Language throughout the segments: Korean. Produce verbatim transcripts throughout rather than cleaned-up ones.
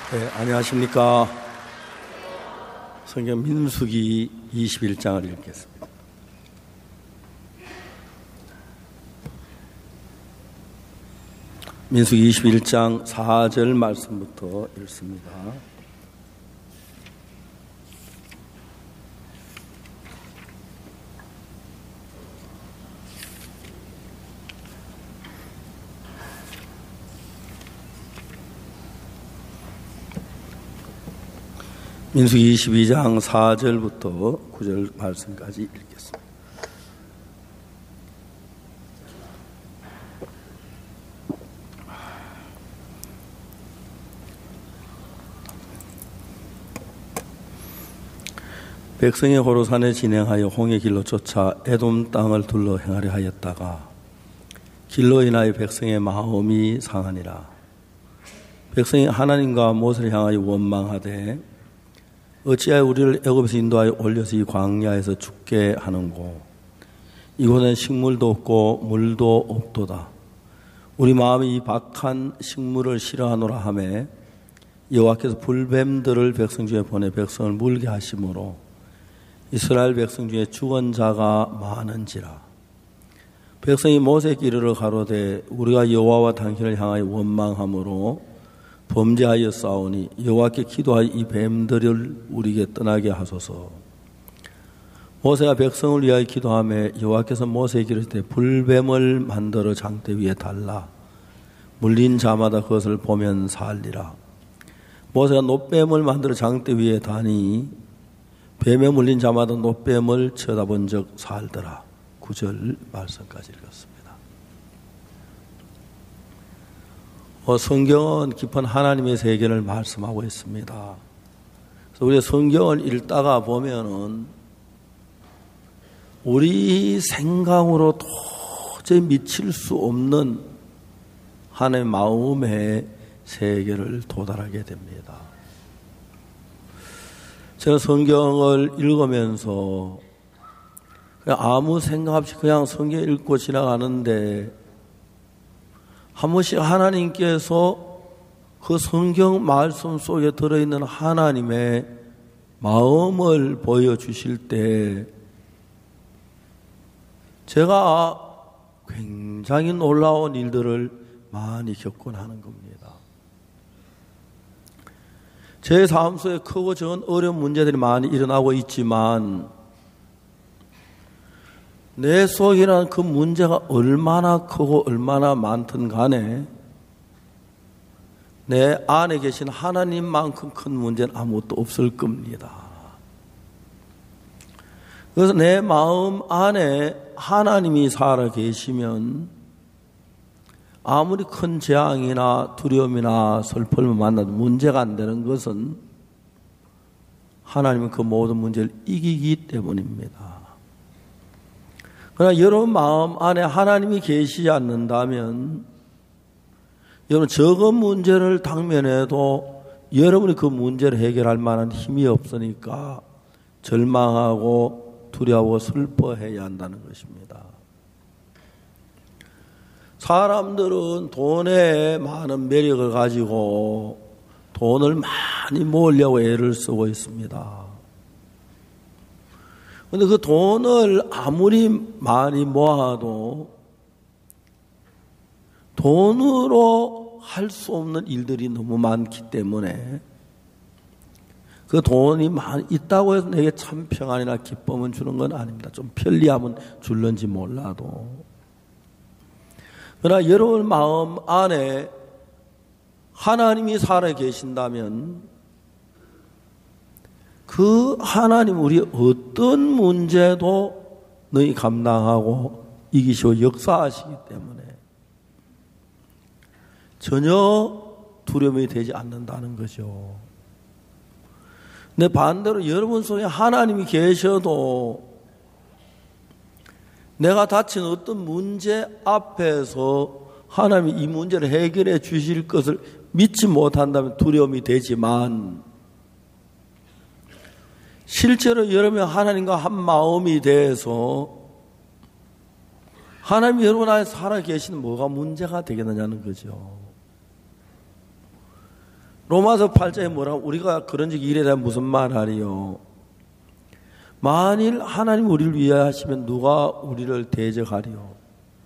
네, 안녕하십니까. 성경 민수기 이십일 장을 읽겠습니다. 민수기 이십일 장 사 절 말씀부터 읽습니다. 민수기 이십이 장 사 절부터 구 절 말씀까지 읽겠습니다. 백성이 호로산에 진행하여 홍해 길로 쫓아 에돔 땅을 둘러 행하려 하였다가 길로 인하여 백성의 마음이 상하니라. 백성이 하나님과 모세를 향하여 원망하되 어찌하여 우리를 애굽에서 인도하여 올려서 이 광야에서 죽게 하는고 이곳엔 식물도 없고 물도 없도다. 우리 마음이 이 박한 식물을 싫어하노라 하매 여호와께서 불뱀들을 백성 중에 보내 백성을 물게 하심으로 이스라엘 백성 중에 죽은 자가 많은지라. 백성이 모세에게 이르러 가로되 우리가 여호와와 당신을 향하여 원망함으로 범죄하여 싸우니 여호와께 기도하여 이 뱀들을 우리에게 떠나게 하소서. 모세가 백성을 위하여 기도하며 여호와께서 모세에게 이르시되 불뱀을 만들어 장대 위에 달라 물린 자마다 그것을 보면 살리라. 모세가 놋뱀을 만들어 장대 위에 다니 뱀에 물린 자마다 놋뱀을 쳐다본 적 살더라. 구 절 말씀까지 읽었습니다. 어, 성경은 깊은 하나님의 세계를 말씀하고 있습니다. 그래서 우리 성경을 읽다가 보면은 우리 생각으로 도저히 미칠 수 없는 하나님의 마음의 세계를 도달하게 됩니다. 제가 성경을 읽으면서 그냥 아무 생각 없이 그냥 성경 읽고 지나가는데 한 번씩 하나님께서 그 성경 말씀 속에 들어있는 하나님의 마음을 보여주실 때 제가 굉장히 놀라운 일들을 많이 겪곤 하는 겁니다. 제 삶 속에 크고 작은 어려운 문제들이 많이 일어나고 있지만 내 속이라는 그 문제가 얼마나 크고 얼마나 많든 간에 내 안에 계신 하나님만큼 큰 문제는 아무것도 없을 겁니다. 그래서 내 마음 안에 하나님이 살아 계시면 아무리 큰 재앙이나 두려움이나 슬픔을 만나도 문제가 안 되는 것은 하나님은 그 모든 문제를 이기기 때문입니다. 그러나 여러분 마음 안에 하나님이 계시지 않는다면 여러분 적은 문제를 당면해도 여러분이 그 문제를 해결할 만한 힘이 없으니까 절망하고 두려워 슬퍼해야 한다는 것입니다. 사람들은 돈에 많은 매력을 가지고 돈을 많이 모으려고 애를 쓰고 있습니다. 그런데 그 돈을 아무리 많이 모아도 돈으로 할 수 없는 일들이 너무 많기 때문에 그 돈이 많이 있다고 해서 내게 참 평안이나 기쁨은 주는 건 아닙니다. 좀 편리하면 줄는지 몰라도. 그러나 여러분 마음 안에 하나님이 살아 계신다면 그 하나님 우리 어떤 문제도 너희 감당하고 이기시고 역사하시기 때문에 전혀 두려움이 되지 않는다는 거죠. 근데 반대로 여러분 속에 하나님이 계셔도 내가 다친 어떤 문제 앞에서 하나님이 이 문제를 해결해 주실 것을 믿지 못한다면 두려움이 되지만 실제로 여러분이 하나님과 한 마음이 돼서 하나님이 여러분 안에 살아 계시는 뭐가 문제가 되겠느냐는 거죠. 로마서 팔 장에 뭐라고, 우리가 그런 적 일에 대한 무슨 말 하리요? 만일 하나님 우리를 위하시면 누가 우리를 대적하리요?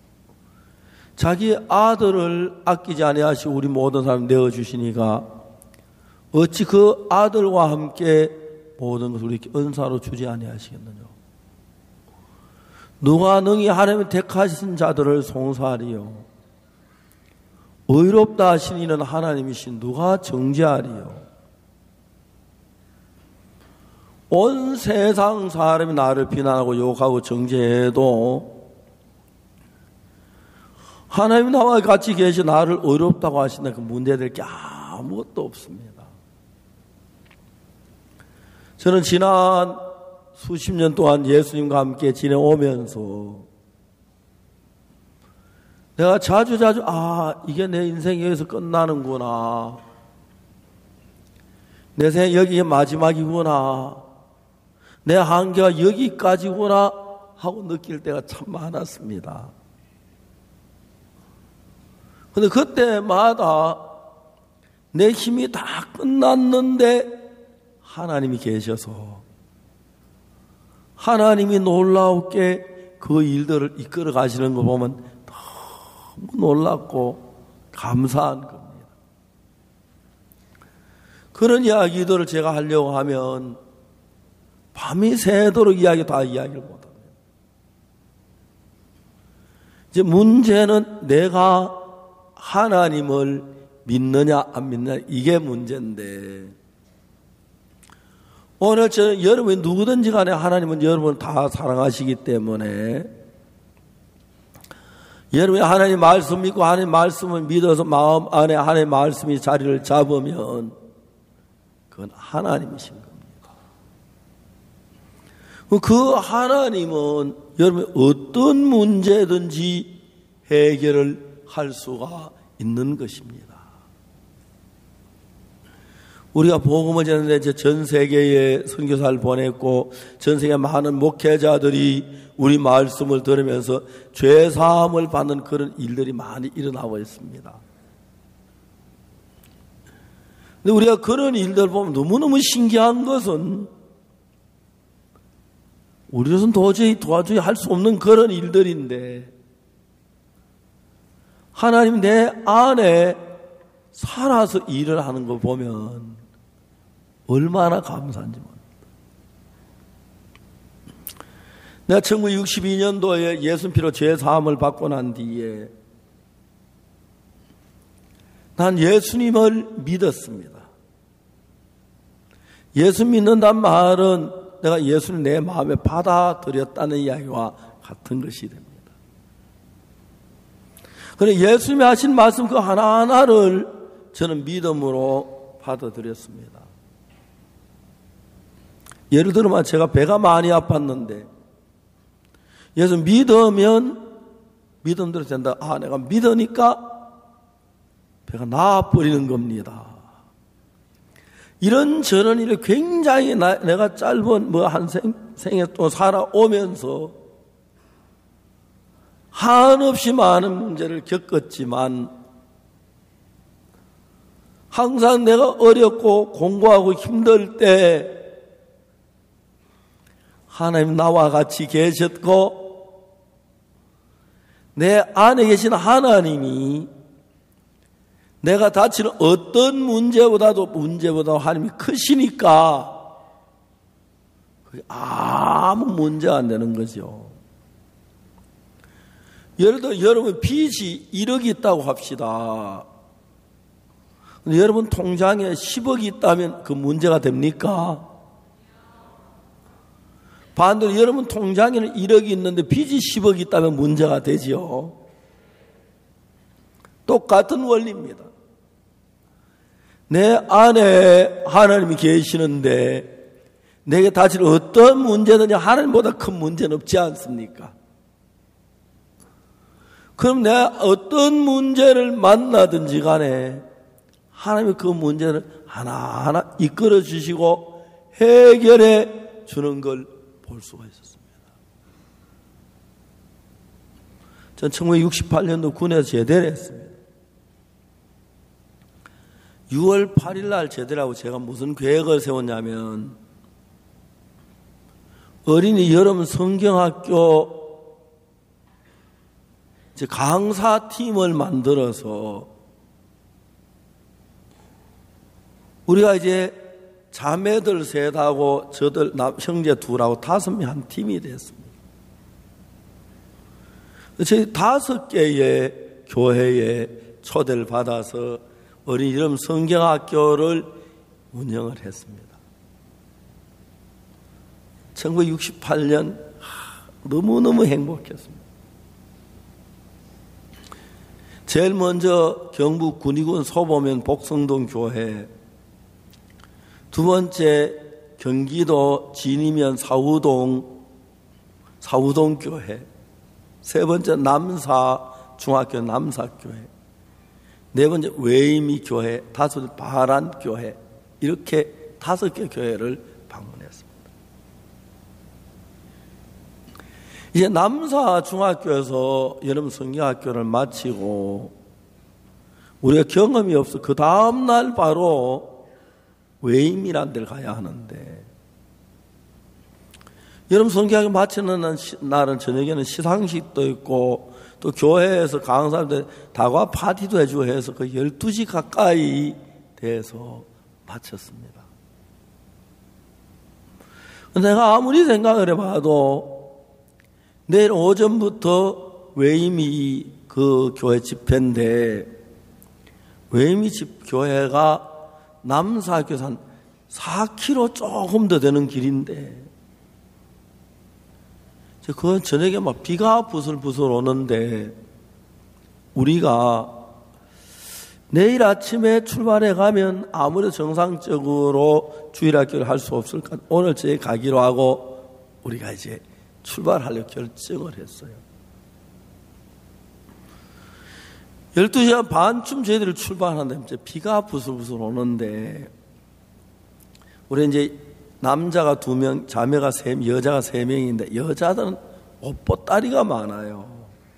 자기 아들을 아끼지 아니하시고 우리 모든 사람 내어주시니까 어찌 그 아들과 함께 모든 것을 우리에게 은사로 주지 아니하시겠느냐? 누가 능히 하나님의 택하신 자들을 송사하리요? 의롭다 하신 이는 하나님이신 누가 정죄하리요? 온 세상 사람이 나를 비난하고 욕하고 정죄해도 하나님이 나와 같이 계시 나를 의롭다고 하신다. 그 문제될 게 아무것도 없습니다. 저는 지난 수십 년 동안 예수님과 함께 지내오면서 내가 자주자주 아 이게 내 인생이 여기서 끝나는구나. 내 생에 여기가 마지막이구나. 내 한계가 여기까지구나 하고 느낄 때가 참 많았습니다. 근데 그때마다 내 힘이 다 끝났는데 하나님이 계셔서 하나님이 놀라우게 그 일들을 이끌어 가시는 거 보면 너무 놀랍고 감사한 겁니다. 그런 이야기들을 제가 하려고 하면 밤이 새도록 이야기 다 이야기를 못합니다. 이제 문제는 내가 하나님을 믿느냐 안 믿느냐 이게 문제인데 오늘 저는 여러분이 누구든지 간에 하나님은 여러분을 다 사랑하시기 때문에 여러분이 하나님 말씀 믿고 하나님 말씀을 믿어서 마음 안에 하나님 말씀이 자리를 잡으면 그건 하나님이신 겁니다. 그 하나님은 여러분 어떤 문제든지 해결을 할 수가 있는 것입니다. 우리가 복음을 전했는데 전 세계에 선교사를 보냈고 전 세계 많은 목회자들이 우리 말씀을 들으면서 죄 사함을 받는 그런 일들이 많이 일어나고 있습니다. 근데 우리가 그런 일들 보면 너무너무 신기한 것은 우리로서는 도저히 도와주기 할 수 없는 그런 일들인데 하나님 내 안에 살아서 일을 하는 거 보면 얼마나 감사한지 모릅니다. 내가 천구백육십이 년도에 예수 피로 죄 사함을 받고 난 뒤에 난 예수님을 믿었습니다. 예수 믿는다는 말은 내가 예수를 내 마음에 받아들였다는 이야기와 같은 것이 됩니다. 그래 예수님이 하신 말씀 그 하나하나를 저는 믿음으로 받아들였습니다. 예를 들면 제가 배가 많이 아팠는데 예수 믿으면 믿음대로 된다. 아 내가 믿으니까 배가 나아버리는 겁니다. 이런 저런 일을 굉장히 나, 내가 짧은 뭐 한 생, 생에 또 살아오면서 한없이 많은 문제를 겪었지만 항상 내가 어렵고 공부하고 힘들 때 하나님 나와 같이 계셨고 내 안에 계신 하나님이 내가 다치는 어떤 문제보다도 문제보다 하나님이 크시니까 그게 아무 문제가 안 되는 거죠. 예를 들어 여러분 빚이 일억이 있다고 합시다. 근데 여러분 통장에 십억이 있다면 그 문제가 됩니까? 반대로 여러분 통장에는 일억이 있는데 빚이 십억이 있다면 문제가 되지요. 똑같은 원리입니다. 내 안에 하나님이 계시는데 내게 다칠 어떤 문제든지 하나님보다 큰 문제는 없지 않습니까? 그럼 내가 어떤 문제를 만나든지 간에 하나님이 그 문제를 하나하나 이끌어 주시고 해결해 주는 걸 볼 수가 있었습니다. 전 천구백육십팔 년도 군에서 제대를 했습니다. 유월 팔일 날 제대라고 제가 무슨 계획을 세웠냐면 어린이 여름 성경학교 이제 강사팀을 만들어서 우리가 이제 자매들 셋하고 저들 형제 둘하고 다섯 명 한 팀이 됐습니다. 저희 다섯 개의 교회에 초대를 받아서 어린이 여름 성경학교를 운영을 했습니다. 천구백육십팔 년 너무너무 행복했습니다. 제일 먼저 경북 군위군 소보면 복성동 교회, 두 번째 경기도 진이면 사우동 사우동 교회, 세 번째 남사 중학교 남사교회, 네 번째 외임이 교회, 다섯 번째 바란 교회, 이렇게 다섯 개 교회를 방문했습니다. 이제 남사 중학교에서 여름 성경학교를 마치고 우리가 경험이 없어 그 다음날 바로 외임이라는 데를 가야 하는데, 여름 성경학교 마치는 날은 저녁에는 시상식도 있고 또 교회에서 강사들 다과 파티도 해주고 해서 그 열두 시 가까이 돼서 마쳤습니다. 내가 아무리 생각을 해봐도 내일 오전부터 외임이 그 교회 집회인데, 외임이 집 교회가 남사교에서 한 사 킬로미터 조금 더 되는 길인데, 그 저녁에 막 비가 부슬부슬 오는데 우리가 내일 아침에 출발해 가면 아무래도 정상적으로 주일학교를 할 수 없을까, 오늘 저희 가기로 하고 우리가 이제 출발하려고 결정을 했어요. 열두 시간 반쯤 저희들이 출발하는데 이제 비가 부슬부슬 오는데, 우리 이제 남자가 두 명, 자매가 세 명, 여자가 세 명인데 여자들은 옷보따리가 많아요.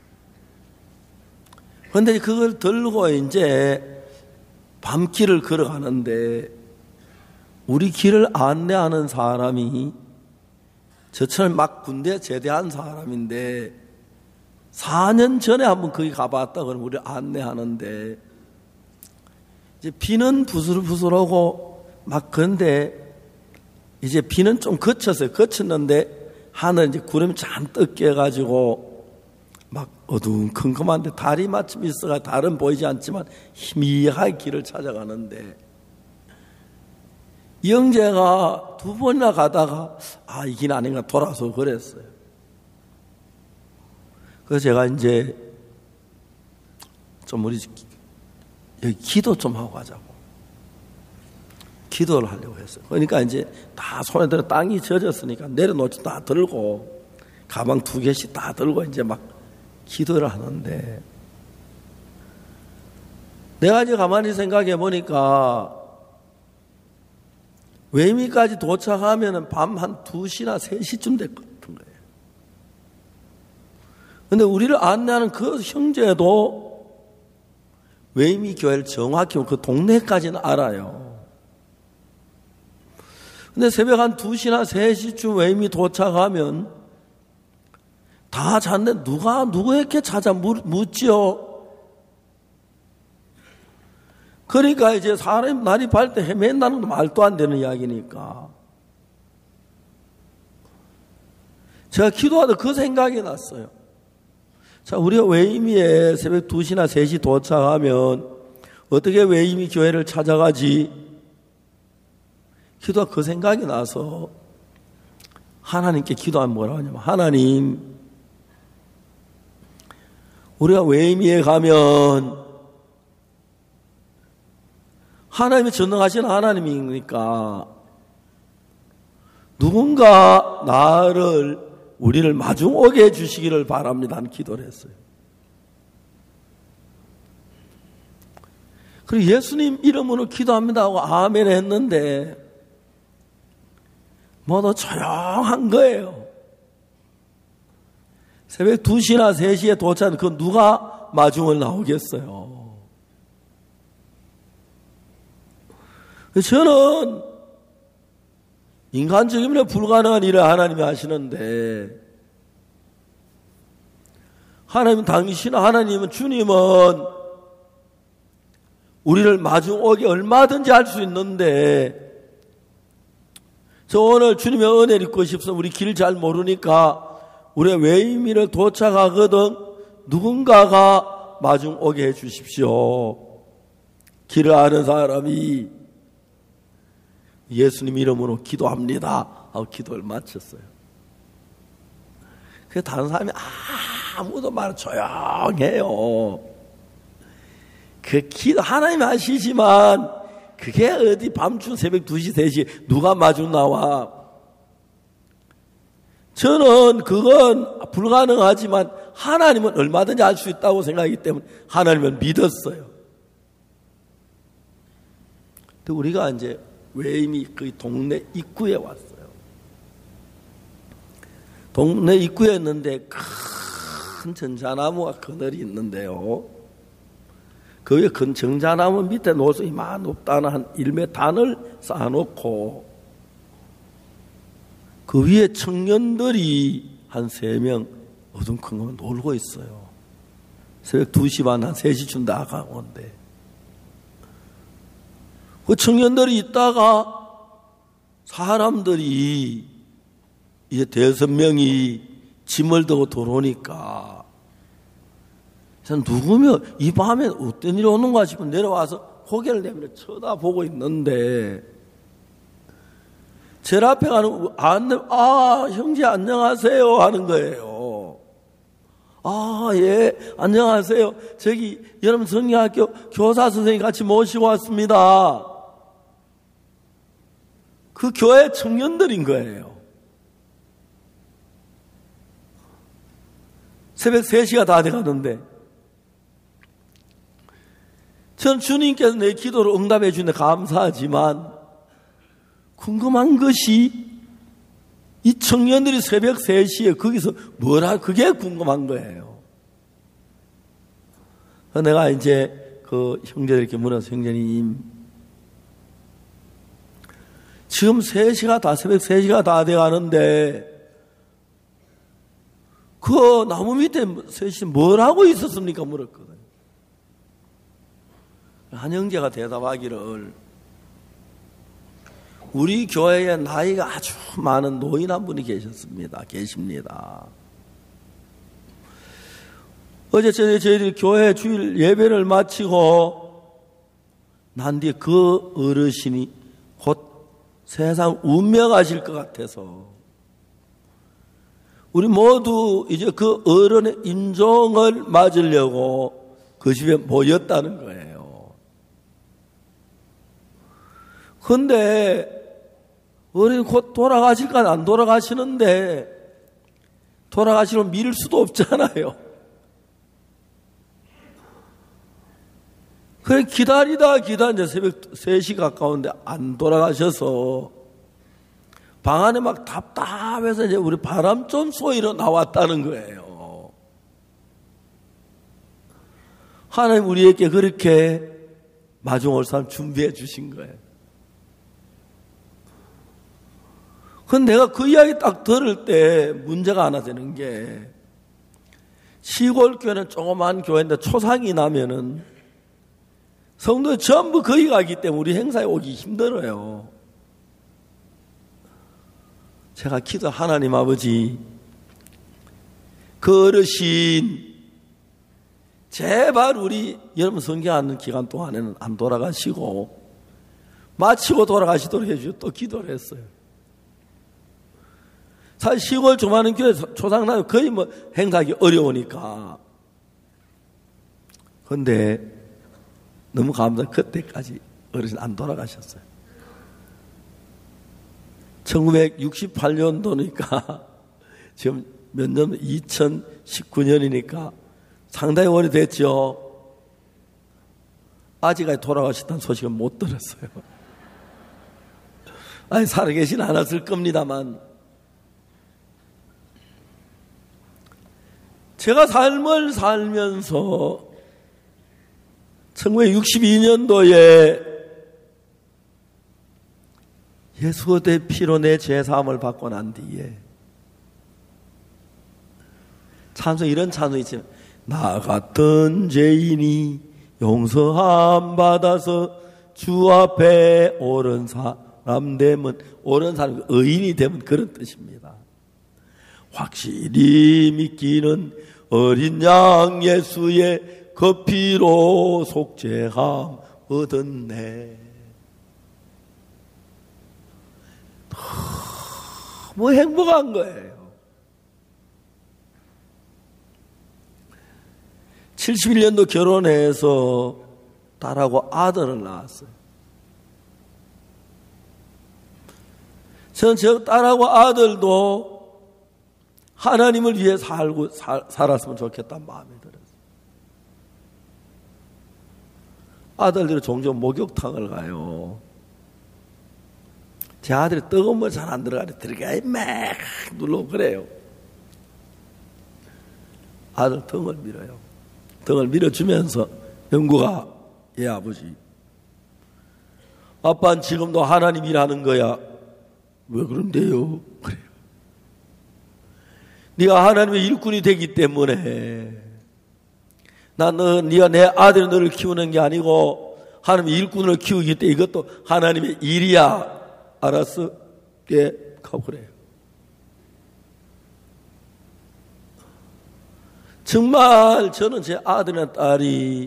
그런데 그걸 들고 이제 밤길을 걸어가는데 우리 길을 안내하는 사람이 저처럼 막 군대 제대한 사람인데 사 년 전에 한번 거기 가봤다 그러면 우리 안내하는데, 이제 비는 부슬부슬하고 막 그런데 이제 비는 좀 그쳤어요. 그쳤는데 하늘 이제 구름이 잔뜩 깨가지고 막 어두컴컴한데 달이 마침 있어가 달은 보이지 않지만 희미하게 길을 찾아가는데, 영재가 두 번이나 가다가 아, 이 길 아닌가 돌아서 그랬어요. 그래서 제가 이제 좀 우리 여기 기도 좀 하고 가자고 기도를 하려고 했어요. 그러니까 이제 다 손에 들어 땅이 젖었으니까 내려놓지 다 들고 가방 두 개씩 다 들고 이제 막 기도를 하는데, 내가 이제 가만히 생각해 보니까 외미까지 도착하면 밤 한 두 시나 세 시쯤 될 것 같은 거예요. 근데 우리를 안내하는 그 형제도 외미 교회를 정확히 그 동네까지는 알아요. 근데 새벽 한 두 시나 세 시쯤 외미 도착하면 다 잤는데 누가 누구에게 찾아 묻지요? 그러니까 이제 사람이 날이 밝을 때 헤맨다는 건 말도 안 되는 이야기니까 제가 기도하다 그 생각이 났어요. 자, 우리가 외임이에 새벽 두 시나 세 시 도착하면 어떻게 외임이 교회를 찾아가지? 기도가 그 생각이 나서 하나님께 기도하면 뭐라고 하냐면, 하나님, 우리가 외임이에 가면 하나님이 전능하신 하나님이니까 누군가 나를, 우리를 마중 오게 해주시기를 바랍니다 하는 기도를 했어요. 그리고 예수님 이름으로 기도합니다 하고 아멘 했는데 모두 조용한 거예요. 새벽 두 시나 세 시에 도착한 그 누가 마중을 나오겠어요. 저는 인간적이면 불가능한 일을 하나님이 하시는데, 하나님, 당신 하나님은, 주님은 우리를 마중 오게 얼마든지 할 수 있는데, 저 오늘 주님의 은혜를 입고 싶어 우리 길 잘 모르니까 우리가 외임이를 도착하거든 누군가가 마중 오게 해 주십시오. 길을 아는 사람이 예수님 이름으로 기도합니다 하고 기도를 마쳤어요. 그래서 다른 사람이 아무도 말 조용해요. 그 기도 하나님 하시지만 그게 어디 밤중 새벽 두 시, 세 시 누가 마중 나와. 저는 그건 불가능하지만 하나님은 얼마든지 할 수 있다고 생각하기 때문에 하나님을 믿었어요. 근데 우리가 이제 외임이 그 동네 입구에 왔어요. 동네 입구에 있는데 큰 전자나무가 그늘이 있는데요. 그 위에 큰 정자나무 밑에 노수 이만 높다는 한 일 미터 단을 쌓아놓고 그 위에 청년들이 한 세 명 어둠컴컴 놀고 있어요. 새벽 두 시 반, 한 세 시쯤 나가는데 그 청년들이 있다가 사람들이 이제 대여섯 명이 짐을 들고 들어오니까 누구면 이 밤에 어떤 일이 오는가 싶어 내려와서 고개를 내밀어 쳐다보고 있는데 제 앞에 가는 안, 아 형제 안녕하세요 하는 거예요. 아 예 안녕하세요. 저기 여러분 성경학교 교사 선생님 같이 모시고 왔습니다. 그 교회 청년들인 거예요. 새벽 세 시가 다 돼가는데 전 주님께서 내 기도를 응답해 주는데 감사하지만 궁금한 것이 이 청년들이 새벽 세 시에 거기서 뭘 할, 그게 궁금한 거예요. 내가 이제 그 형제들께 물어서 형제님, 지금 세 시가 다, 새벽 세 시가 다 돼 가는데 그 나무 밑에 세 시 뭘 하고 있었습니까? 물었거든요. 한 형제가 대답하기를 우리 교회에 나이가 아주 많은 노인 한 분이 계셨습니다. 계십니다. 어제 저희들이 교회 주일 예배를 마치고 난 뒤에 그 어르신이 곧 세상 운명하실 것 같아서 우리 모두 이제 그 어른의 인종을 맞으려고 그 집에 모였다는 거예요. 그런데 어른이 곧 돌아가실까 안 돌아가시는데 돌아가시면 미룰 수도 없잖아요. 그래 기다리다 기다리다 이제 새벽 세 시 가까운데 안 돌아가셔서 방 안에 막 답답해서 이제 우리 바람 좀 쏘이러 나왔다는 거예요. 하나님 우리에게 그렇게 마중 올 사람 준비해 주신 거예요. 근데 내가 그 이야기 딱 들을 때 문제가 하나 되는 게 시골 교회는 조그만 교회인데 초상이 나면은 성도 전부 거기 가기 때문에 우리 행사에 오기 힘들어요. 제가 기도 하나님 아버지 그 어르신 제발 우리 여러분 성경하는 기간 동안에는 안 돌아가시고 마치고 돌아가시도록 해주셔서 또 기도를 했어요. 사실 시골 조그마한 교회 초상나면 거의 뭐 행사하기 어려우니까. 그런데 너무 감사 그때까지 어르신 안 돌아가셨어요. 천구백육십팔 년도니까 지금 몇 년, 이천십구 년이니까 상당히 오래됐죠. 아직까지 돌아가셨다는 소식은 못 들었어요. 아니, 살아계시는 않았을 겁니다만. 제가 삶을 살면서 천구백육십이 년도에 예수 그리스도의 피로 내 죄사함을 받고 난 뒤에 찬송, 이런 찬송이 있지만 나 같은 죄인이 용서함 받아서 주 앞에 옳은 사람 되면, 옳은 사람, 의인이 되면 그런 뜻입니다. 확실히 믿기는 어린 양 예수의 그 피로 속죄함 얻었네. 너무 행복한 거예요. 칠십일 년도 결혼해서 딸하고 아들을 낳았어요. 저는 저 딸하고 아들도 하나님을 위해 살고 살, 살았으면 좋겠다는 마음이 들었어요. 아들들이 종종 목욕탕을 가요. 제 아들이 뜨거운 물 잘 안 들어가네. 들어가야 막 눌러 그래요. 아들 등을 밀어요. 등을 밀어주면서 영구가, 예 아버지, 아빠는 지금도 하나님 일하는 거야. 왜 그런데요? 그래요. 네가 하나님의 일꾼이 되기 때문에, 난 너, 네가 내 아들 너를 키우는 게 아니고 하나님의 일꾼을 키우기 때문에 이것도 하나님의 일이야. 알았어? 예, 하고 그래요. 정말 저는 제 아들이나 딸이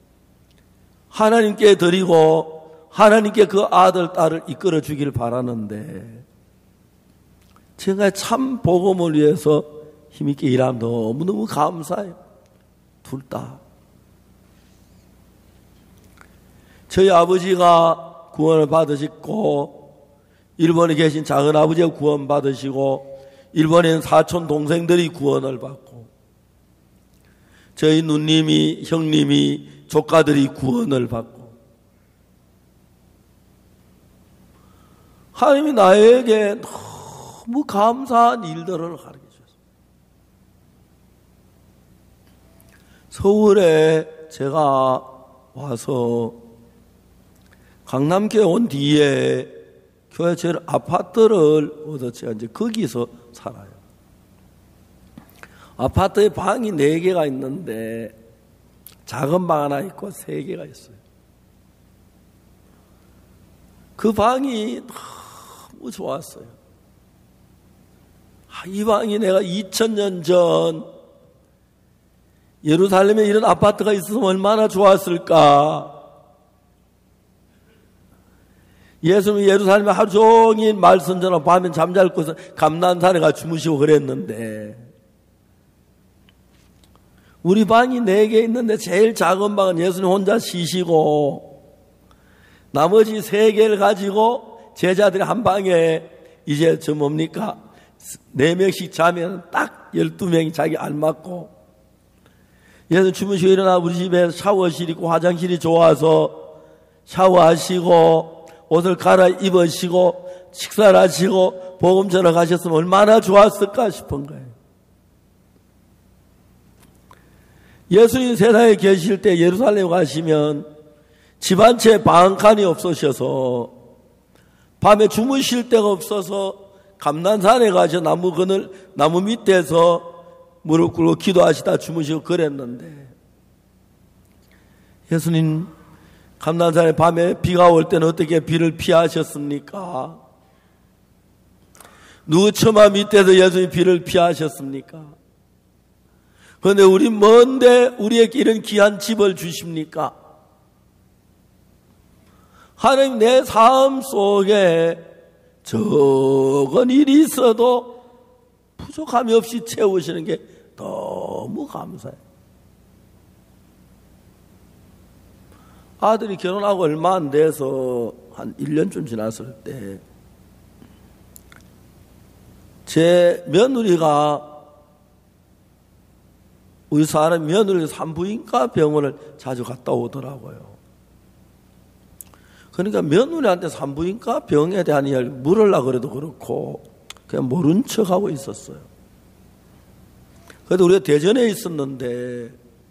하나님께 드리고 하나님께 그 아들, 딸을 이끌어 주길 바라는데, 제가 참 복음을 위해서 힘있게 일하면 너무너무 감사해요. 둘 다. 저희 아버지가 구원을 받으시고, 일본에 계신 작은 아버지가 구원 받으시고, 일본에 있는 사촌 동생들이 구원을 받고, 저희 누님이, 형님이, 조카들이 구원을 받고, 하나님이 나에게 너무 감사한 일들을 가르쳐 주셨어요. 서울에 제가 와서 강남교회 온 뒤에 교회 제일 아파트를 얻어 제가 이제 거기서 살아요. 아파트에 방이 네 개가 있는데 작은 방 하나 있고 세 개가 있어요. 그 방이 너무 좋았어요. 이 방이 내가 이천 년 전 예루살렘에 이런 아파트가 있었으면 얼마나 좋았을까. 예수님이 예루살렘에 하루 종일 말씀 전하고 밤엔 잠잘 곳은 감난산에 가 주무시고 그랬는데, 우리 방이 네 개 있는데 제일 작은 방은 예수님 혼자 쉬시고, 나머지 세 개를 가지고 제자들이 한 방에 이제 저 뭡니까? 네 명씩 자면 딱 열두 명이 자기 알맞고, 예수님 주무시고 일어나 우리 집에 샤워실 있고 화장실이 좋아서 샤워하시고 옷을 갈아입으시고 식사를 하시고 복음 전하 가셨으면 얼마나 좋았을까 싶은 거예요. 예수님 세상에 계실 때 예루살렘 가시면 집 한 채 방 한 칸이 없으셔서 밤에 주무실 데가 없어서 감난산에 가셔 나무 그늘 나무 밑에서 무릎 꿇고 기도하시다 주무시고 그랬는데, 예수님 감난산에 밤에 비가 올 때는 어떻게 비를 피하셨습니까? 누구 처마 밑에서 예수님 비를 피하셨습니까? 그런데 우리 먼데 우리에게 이런 귀한 집을 주십니까? 하나님 내 삶 속에 적은 일이 있어도 부족함이 없이 채우시는 게 너무 감사해요. 아들이 결혼하고 얼마 안 돼서 한 일 년쯤 지났을 때 제 며느리가, 우리 사람 며느리 산부인과 병원을 자주 갔다 오더라고요. 그러니까 며느리한테 산부인과 병에 대한 이야기를 물으려고 그래도 그렇고 그냥 모른 척하고 있었어요. 그래도 우리가 대전에 있었는데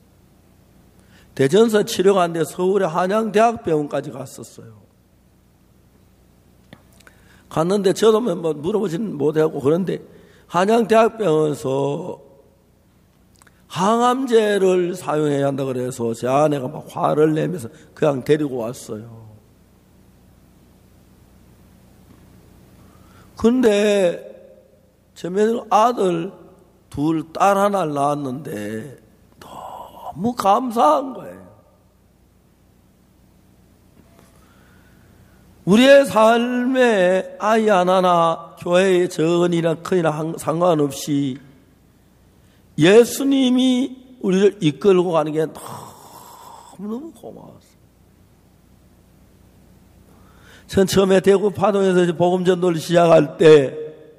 대전서 치료가 안 돼 서울의 한양대학병원까지 갔었어요. 갔는데 저도 뭐 물어보지는 못하고 그런데 한양대학병원에서 항암제를 사용해야 한다 그래서 제 아내가 막 화를 내면서 그냥 데리고 왔어요. 근데 제 며느리 아들 둘, 딸 하나를 낳았는데 너무 감사한 거예요. 우리의 삶에 아이 하나나 교회의 적은이나 큰이나 상관없이 예수님이 우리를 이끌고 가는 게 너무너무 고마웠어요. 전 처음에 대구 파동에서 복음 전도를 시작할 때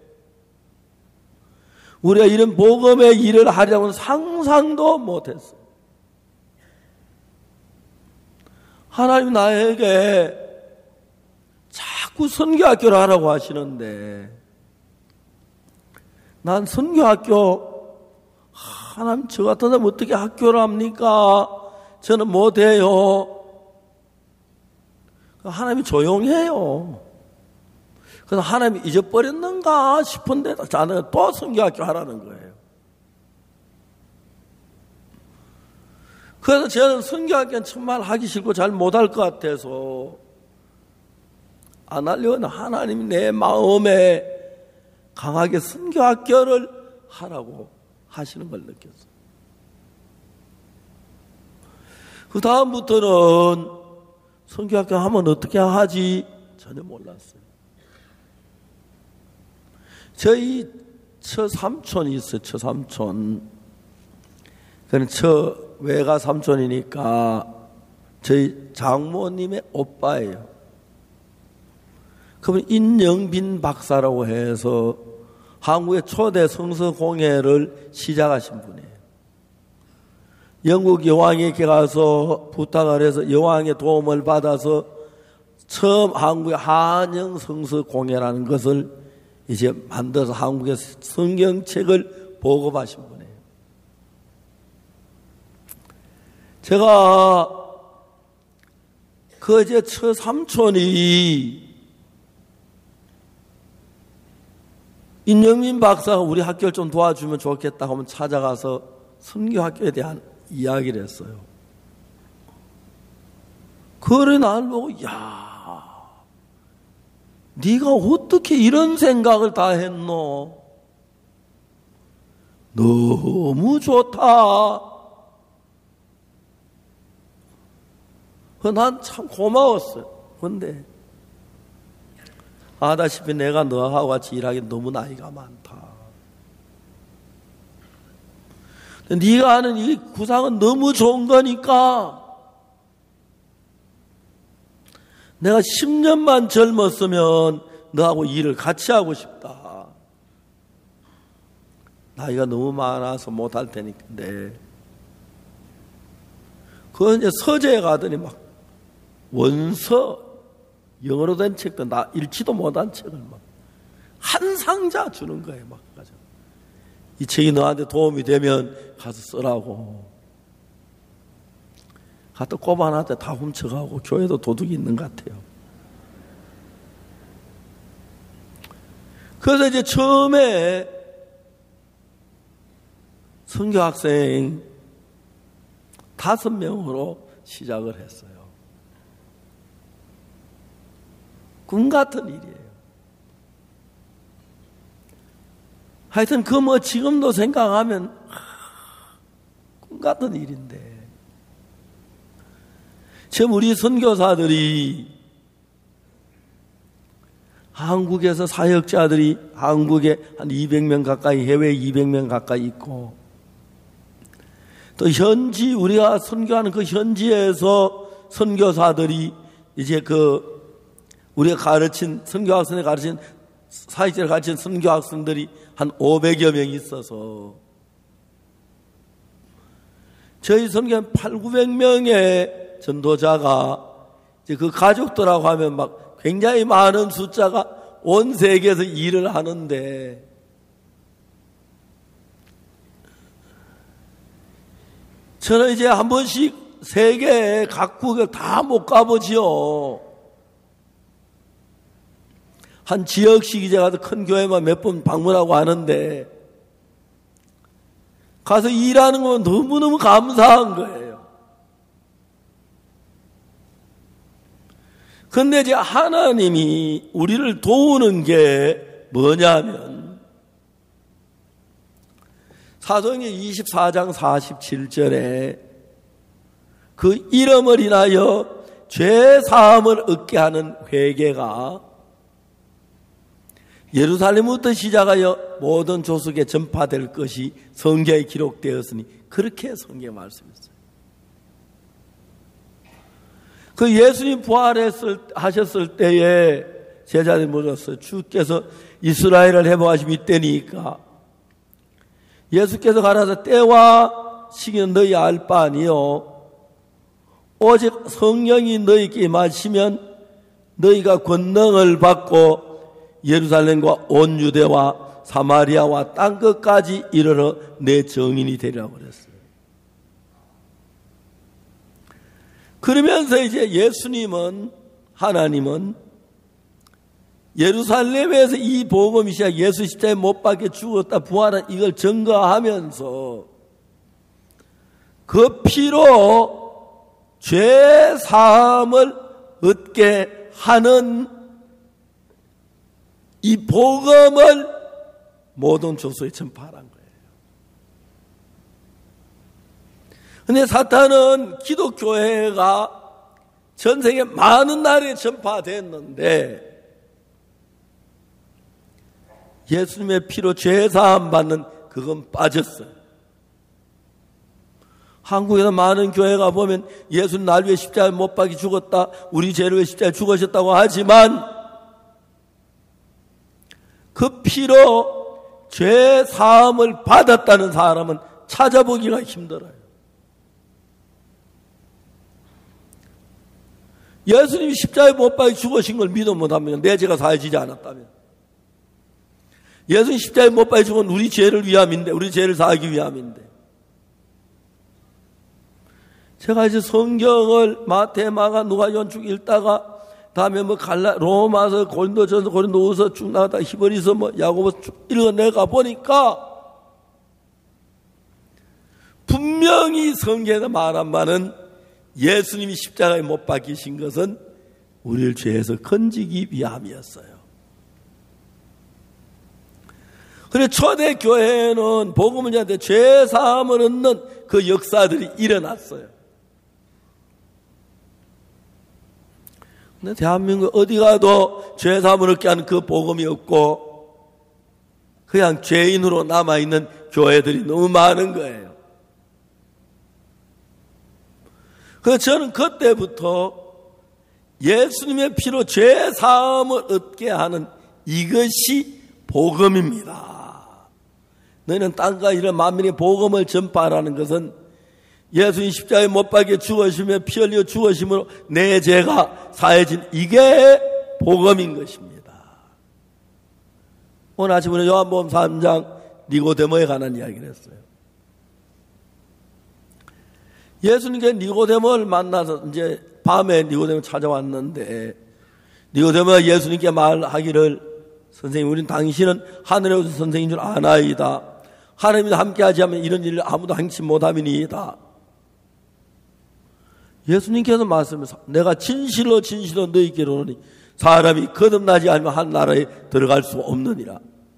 우리가 이런 복음의 일을 하려고는 상상도 못했어요. 하나님 나에게 자꾸 선교학교를 하라고 하시는데 난 선교학교 하나님 저 같은 사람 어떻게 학교를 합니까? 저는 못해요. 하나님이 조용해요. 그래서 하나님이 잊어버렸는가 싶은데 자네가 또 선교학교 하라는 거예요. 그래서 저는 선교학교는 정말 하기 싫고 잘 못할 것 같아서 안 하려는 하나님이 내 마음에 강하게 선교학교를 하라고 하시는 걸 느꼈어요. 그 다음부터는 선교학교 하면 어떻게 하지 전혀 몰랐어요. 저희 처삼촌이 있어요. 처삼촌. 그는 처 외가 삼촌이니까 저희 장모님의 오빠예요. 그분 인영빈 박사라고 해서 한국의 초대 성서 공예를 시작하신 분이에요. 영국 여왕에게 가서 부탁을 해서 여왕의 도움을 받아서 처음 한국의 한영 성서 공예라는 것을 이제 만들어서 한국의 성경책을 보급하신 분이에요. 제가 그 이제 처삼촌이 인영민 박사가 우리 학교를 좀 도와주면 좋겠다 하면 찾아가서 선교학교에 대한 이야기를 했어요. 그래 나를 보고 야, 네가 어떻게 이런 생각을 다 했노? 너무 좋다. 난 참 고마웠어요. 그런데 아다시피 내가 너하고 같이 일하기 너무 나이가 많다. 네가 하는 이 구상은 너무 좋은 거니까 내가 십 년만 젊었으면 너하고 일을 같이 하고 싶다. 나이가 너무 많아서 못할 테니까. 네. 그건 이제 서재에 가더니 막 원서, 영어로 된 책도 나 읽지도 못한 책을 막 한 상자 주는 거예요. 막 가지고. 이 책이 너한테 도움이 되면 가서 쓰라고. 갖다 꼽아놨대 다 훔쳐가고 교회도 도둑이 있는 것 같아요. 그래서 이제 처음에 선교학생 다섯 명으로 시작을 했어요. 꿈 같은 일이에요. 하여튼 그 뭐 지금도 생각하면 하, 꿈 같은 일인데 지금 우리 선교사들이 한국에서 사역자들이 한국에 한 이백 명 가까이 해외에 이백 명 가까이 있고 또 현지 우리가 선교하는 그 현지에서 선교사들이 이제 그 우리가 가르친 선교학생에 가르친 사역자를 가르친 선교학생들이 한 오백여 명이 있어서 저희 선교는 팔구백 명의 전도자가 이제 그 가족들하고 하면 막 굉장히 많은 숫자가 온 세계에서 일을 하는데 저는 이제 한 번씩 세계 각국에 다 못 가보지요. 한 지역 시기제 가서 큰 교회만 몇 번 방문하고 하는데 가서 일하는 건 너무너무 감사한 거예요. 근데 이제 하나님이 우리를 도우는 게 뭐냐면 사도행전 이십사 장 사십칠 절에 그 이름을 인하여 죄 사함을 얻게 하는 회개가 예루살렘부터 시작하여 모든 족속에 전파될 것이 성경에 기록되었으니 그렇게 성경에 말씀했어요. 그 예수님 부활했을 하셨을 때에 제자들이 물었어요. 주께서 이스라엘을 회복하심이 이때니까 예수께서 가라사 때와 시기는 너희 알 바 아니요 오직 성령이 너희에게 임하시면 너희가 권능을 받고 예루살렘과 온 유대와 사마리아와 땅끝까지 이르러 내 증인이 되리라고 그랬어요. 그러면서 이제 예수님은 하나님은 예루살렘에서 이 복음이 시작 예수 십자가에 못 박혀 죽었다 부활한 이걸 증거하면서 그 피로 죄 사함을 얻게 하는 이 복음을 모든 족속에 전파하는 거예요. 그런데 사탄은 기독교회가 전 세계 많은 나라에 전파됐는데 예수님의 피로 죄 사함 받는 그건 빠졌어요. 한국에서 많은 교회가 보면 예수는 날 위해 십자가에 못 박혀 죽었다, 우리 죄를 위해 십자가에 죽으셨다고 하지만 그 피로 죄 사함을 받았다는 사람은 찾아보기가 힘들어요. 예수님이 십자가에 못 박혀 죽으신 걸 믿어 못하면 내 죄가 사해지지 않았다면 예수님 십자가에 못 박혀 죽은 우리 죄를 위함인데 우리 죄를 사하기 위함인데 제가 이제 성경을 마태, 마가, 누가, 요한 쭉 읽다가 다음에 뭐 갈라 로마서, 고린도전서, 고린도후서 쭉 나가다 히브리서, 뭐 야고보서 쭉 읽어내가 보니까 분명히 성경에서 말한 바는 예수님이 십자가에 못 박히신 것은 우리를 죄에서 건지기 위함이었어요. 그래서 초대 교회는 복음을 전할 때 죄 사함을 얻는 그 역사들이 일어났어요. 근데 대한민국 어디 가도 죄 사함을 얻게 하는 그 복음이 없고 그냥 죄인으로 남아있는 교회들이 너무 많은 거예요. 그래서 저는 그때부터 예수님의 피로 죄 사함을 얻게 하는 이것이 복음입니다. 너희는 땅과 이런 만민의 복음을 전파하라는 것은 예수님 십자가에 못 박혀 죽으시며 피 흘려 죽으심으로 내 죄가 사해진 이게 복음인 것입니다. 오늘 아침에 요한복음 삼 장 니고데모에 관한 이야기를 했어요. 예수님께 니고데모를 만나서 이제 밤에 니고데모 찾아왔는데 니고데모가 예수님께 말하기를 선생님 우린 당신은 하늘에 오신 선생인 줄 아나이다. 하나님이 함께하지 않으면 이런 일을 아무도 행치 못함이니이다. 예수님께서 말씀하셔서 내가 진실로 진실로 너희에게 이르노니 사람이 거듭나지 않으면 한 나라에 들어갈 수 없느니라.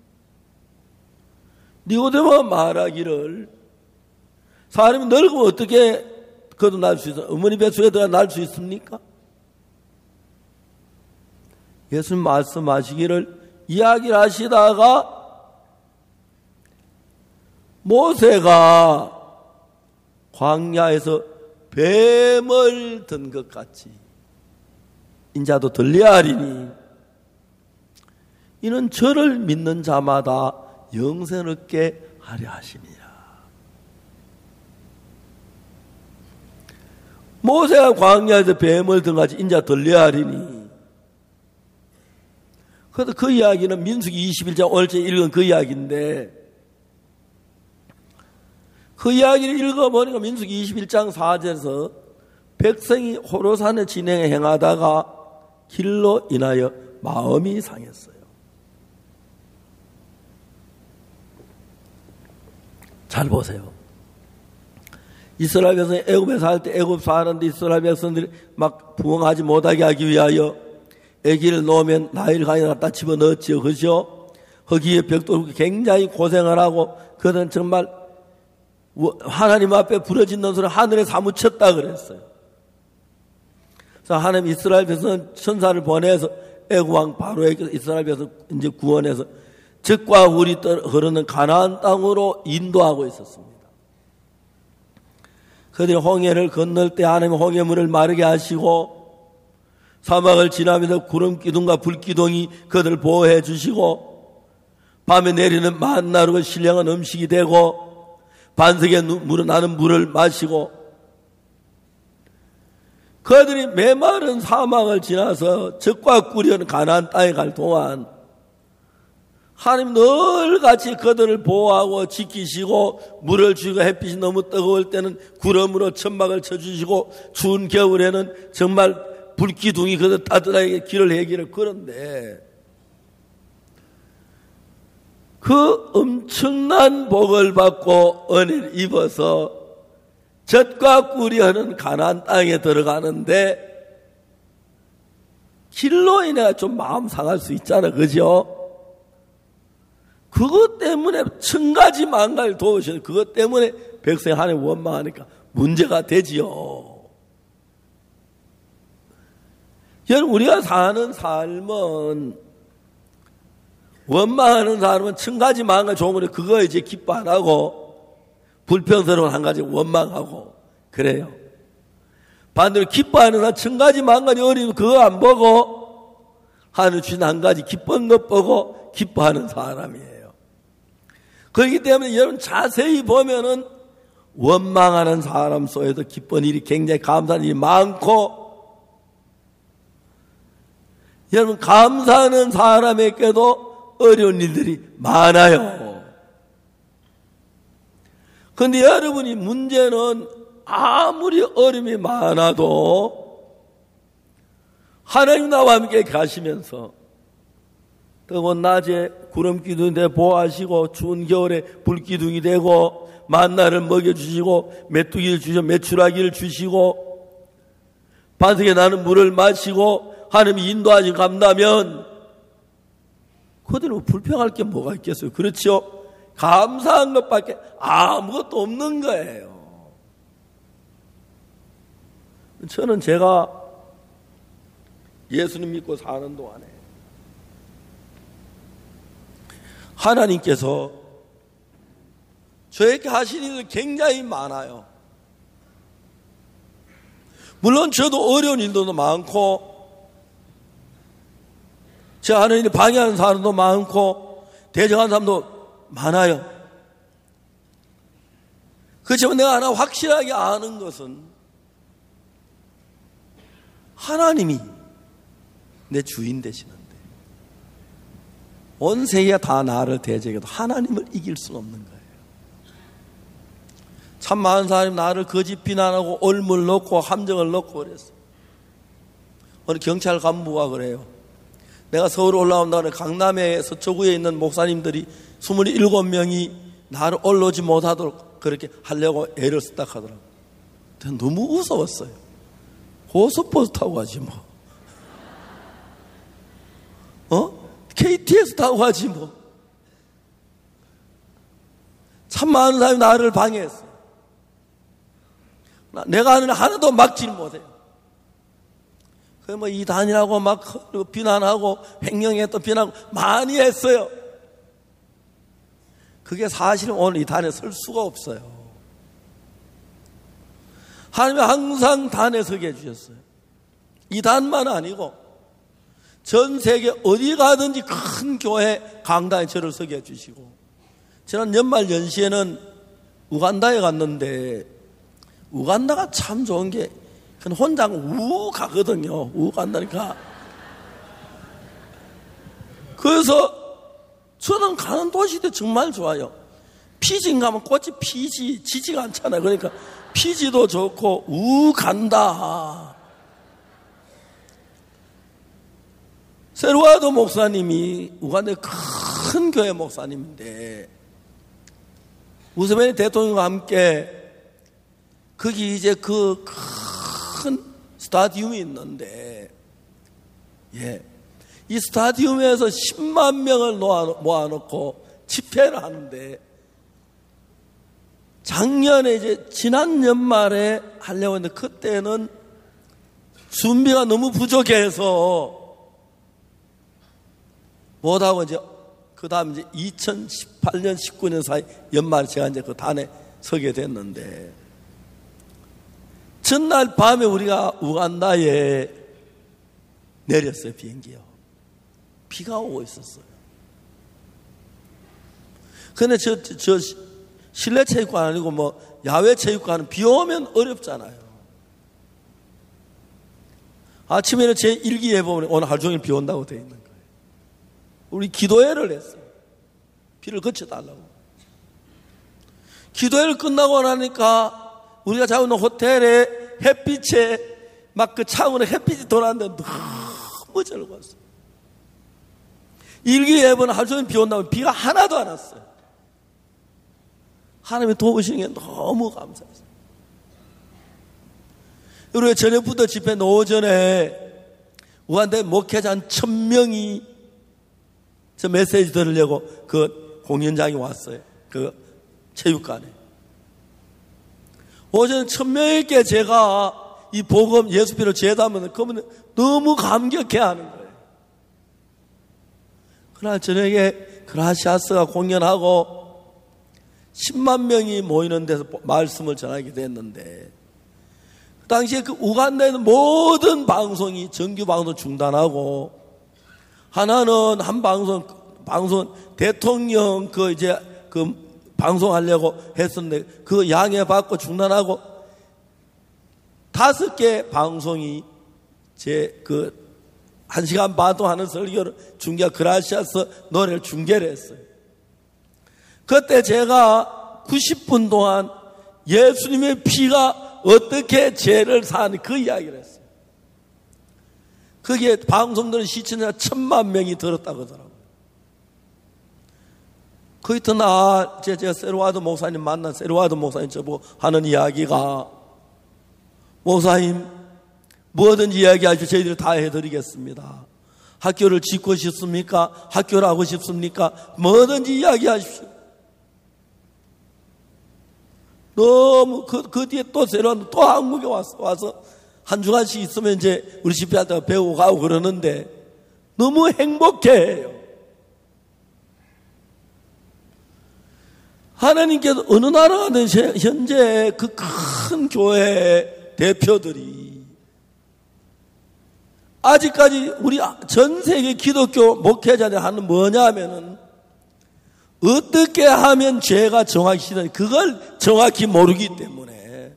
니고데모가 말하기를 사람이 늙으면 어떻게 거듭날 수 있어? 어머니 뱃속에 들어가 날 수 있습니까? 예수님 말씀하시기를 이야기를 하시다가 모세가 광야에서 뱀을 든 것 같이 인자도 들리하리니 이는 저를 믿는 자마다 영생을 얻게 하려 하시니라. 모세가 광야에서 뱀을 든 것 같이 인자 들리하리니 그래서 그 이야기는 민수기 이십일 장 오늘 읽은 그 이야기인데 그 이야기를 읽어보니까 민수기 이십일 장 사 절에서 백성이 호로산의 진행에 행하다가 길로 인하여 마음이 상했어요. 잘 보세요. 이스라엘 백성이 애굽에 살 때 애굽 사는데 이스라엘 백성들이 막 부흥하지 못하게 하기 위하여 아기를 놓으면 나일 강에 갖다 집어넣었지요. 그죠? 거기에 벽돌 굉장히 고생을 하고 그들은 정말 하나님 앞에 부러지는 소리 하늘에 사무쳤다 그랬어요. 그래서 하나님 이스라엘 백성은 천사를 보내서 애굽 왕 바로에게 이스라엘 백성 이제 구원해서 적과 울이 흐르는 가나안 땅으로 인도하고 있었습니다. 그들이 홍해를 건널 때 하나님 홍해물을 마르게 하시고 사막을 지나면서 구름 기둥과 불 기둥이 그들을 보호해 주시고 밤에 내리는 만나루가 신령한 음식이 되고 반석에 물어나는 물을 마시고 그들이 메마른 사막을 지나서 적과 꿀이는 가나안 땅에 갈 동안 하나님 늘 같이 그들을 보호하고 지키시고 물을 주시고 햇빛이 너무 뜨거울 때는 구름으로 천막을 쳐주시고 추운 겨울에는 정말 불기둥이 그들 따뜻하게 길을 해기를. 그런데 그 엄청난 복을 받고 은혜를 입어서 젖과 꿀이 흐르는 가나안 땅에 들어가는데 길로 인해 좀 마음 상할 수 있잖아. 그죠? 그것 때문에 천 가지 망가를 도우셔서 그것 때문에 백성이 하나님 원망하니까 문제가 되지요. 여러분, 우리가 사는 삶은 원망하는 사람은 천 가지 망을 좋으면 그거 이제 기뻐 안 하고 불평스러운 한 가지 원망하고 그래요. 반대로 기뻐하는 사람 천 가지 망가지 어리면 그거 안 보고 하늘 주신 한 가지 기쁜 것 보고 기뻐하는 사람이에요. 그렇기 때문에 여러분 자세히 보면은 원망하는 사람 속에도 기쁜 일이 굉장히 감사한 일이 많고 여러분 감사하는 사람에게도 어려운 일들이 많아요. 그런데 여러분이 문제는 아무리 어려움이 많아도 하나님 나와 함께 가시면서 뜨거운 낮에 구름 기둥이 되어 보호하시고 추운 겨울에 불기둥이 되고 만나를 먹여주시고 메뚜기를 주시고 메추라기를 주시고 반석에 나는 물을 마시고 하나님이 인도하시 간다면 그들은 불평할 게 뭐가 있겠어요? 그렇죠? 감사한 것밖에 아무것도 없는 거예요. 저는 제가 예수님 믿고 사는 동안에 하나님께서 저에게 하신 일이 굉장히 많아요. 물론 저도 어려운 일도 많고 제 하나님을 방해하는 사람도 많고 대적하는 사람도 많아요. 그렇지만 내가 하나 확실하게 아는 것은 하나님이 내 주인 되시는데 온 세계가 다 나를 대적해도 하나님을 이길 수는 없는 거예요. 참 많은 사람이 나를 거짓 비난하고 얼물 넣고 함정을 넣고 그랬어. 어느 경찰 간부가 그래요. 내가 서울 올라온다고 강남에 서초구에 있는 목사님들이 스물일곱 명이 나를 올라오지 못하도록 그렇게 하려고 애를 쓰다 하더라고. 너무 무서웠어요. 고속버스 타고 가지 뭐. 어? 케이티엑스 타고 가지 뭐. 참 많은 사람이 나를 방해했어. 내가 하는 일 하나도 막지를 못해요. 그 뭐 이단이라고 막 비난하고 횡령했던 비난하고 많이 했어요. 그게 사실은 오늘 이 단에 설 수가 없어요. 하나님이 항상 단에 서게 해주셨어요. 이 단만 아니고 전 세계 어디 가든지 큰 교회 강단에 저를 서게 해주시고 지난 연말 연시에는 우간다에 갔는데 우간다가 참 좋은 게 그건 혼자 우 가거든요. 우 간다니까. 그래서 저는 가는 도시도 정말 좋아요. 피지 가면 꽃이 피지 지지가 않잖아요. 그러니까 피지도 좋고 우 간다. 세르와도 목사님이 우간다의 큰 교회 목사님인데 무세베니 대통령과 함께 거기 이제 그 큰 스타디움이 있는데, 예, 이 스타디움에서 십만 명을 모아놓고 집회를 하는데, 작년에 이제 지난 연말에 하려고 했는데 그때는 준비가 너무 부족해서 못하고 이제 그 다음 이제 이천십팔 년, 십구 년 사이 연말에 제가 이제 그 단에 서게 됐는데, 전날 밤에 우리가 우간다에 내렸어요, 비행기요. 비가 오고 있었어요. 근데 저, 저, 실내 체육관 아니고 뭐 야외 체육관은 비 오면 어렵잖아요. 아침에는 제 일기에 보면 오늘 하루 종일 비 온다고 되어 있는 거예요. 우리 기도회를 했어요. 비를 그쳐달라고. 기도회를 끝나고 나니까 우리가 자고 있는 호텔에 햇빛에 막 그 창으로 햇빛이 돌아왔는데 너무 즐거웠어요. 일기예보는 하루 종일 비 온다고 비가 하나도 안 왔어요. 하나님이 도우시는 게 너무 감사했어요. 우리가 저녁부터 집회 오전에 우간다에 목회자 한 천 명이 저 메시지 들으려고 그 공연장에 왔어요. 그 체육관에. 오전 천 명에게 제가 이 복음 예수피로 제담하면 그러면 너무 감격해 하는 거예요. 그날 저녁에 그라시아스가 공연하고 십만 명이 모이는 데서 말씀을 전하게 됐는데, 그 당시에 그 우간다에는 모든 방송이 정규 방송 중단하고, 하나는 한 방송, 방송, 대통령 그 이제 그 방송하려고 했었는데 그 양해받고 중단하고, 다섯 개 방송이 제 그 한 시간 반도 하는 설교를 중계, 그라시아스 노래를 중계를 했어요. 그때 제가 구십 분 동안 예수님의 피가 어떻게 죄를 사는 그 이야기를 했어요. 그게 방송들은 시청자 천만 명이 들었다고 하더라고요. 그 이튿날 제가 세르와도 목사님 만난 세르와도 목사님 저보고 하는 이야기가, 목사님 뭐든지 이야기하시오. 저희들이 다 해드리겠습니다. 학교를 짓고 싶습니까? 학교를 하고 싶습니까? 뭐든지 이야기하십시오. 너무 그, 그 뒤에 또 세르와도 또 한국에 와서, 와서 한 주간씩 있으면 이제 우리 집회할 때 배우고 가고 그러는데 너무 행복해해요. 하나님께서 어느 나라 가든 현재 그 큰 교회 대표들이 아직까지 우리 전 세계 기독교 목회자들 하는 뭐냐 하면은 어떻게 하면 죄가 정확히 씻어지는지 그걸 정확히 모르기 때문에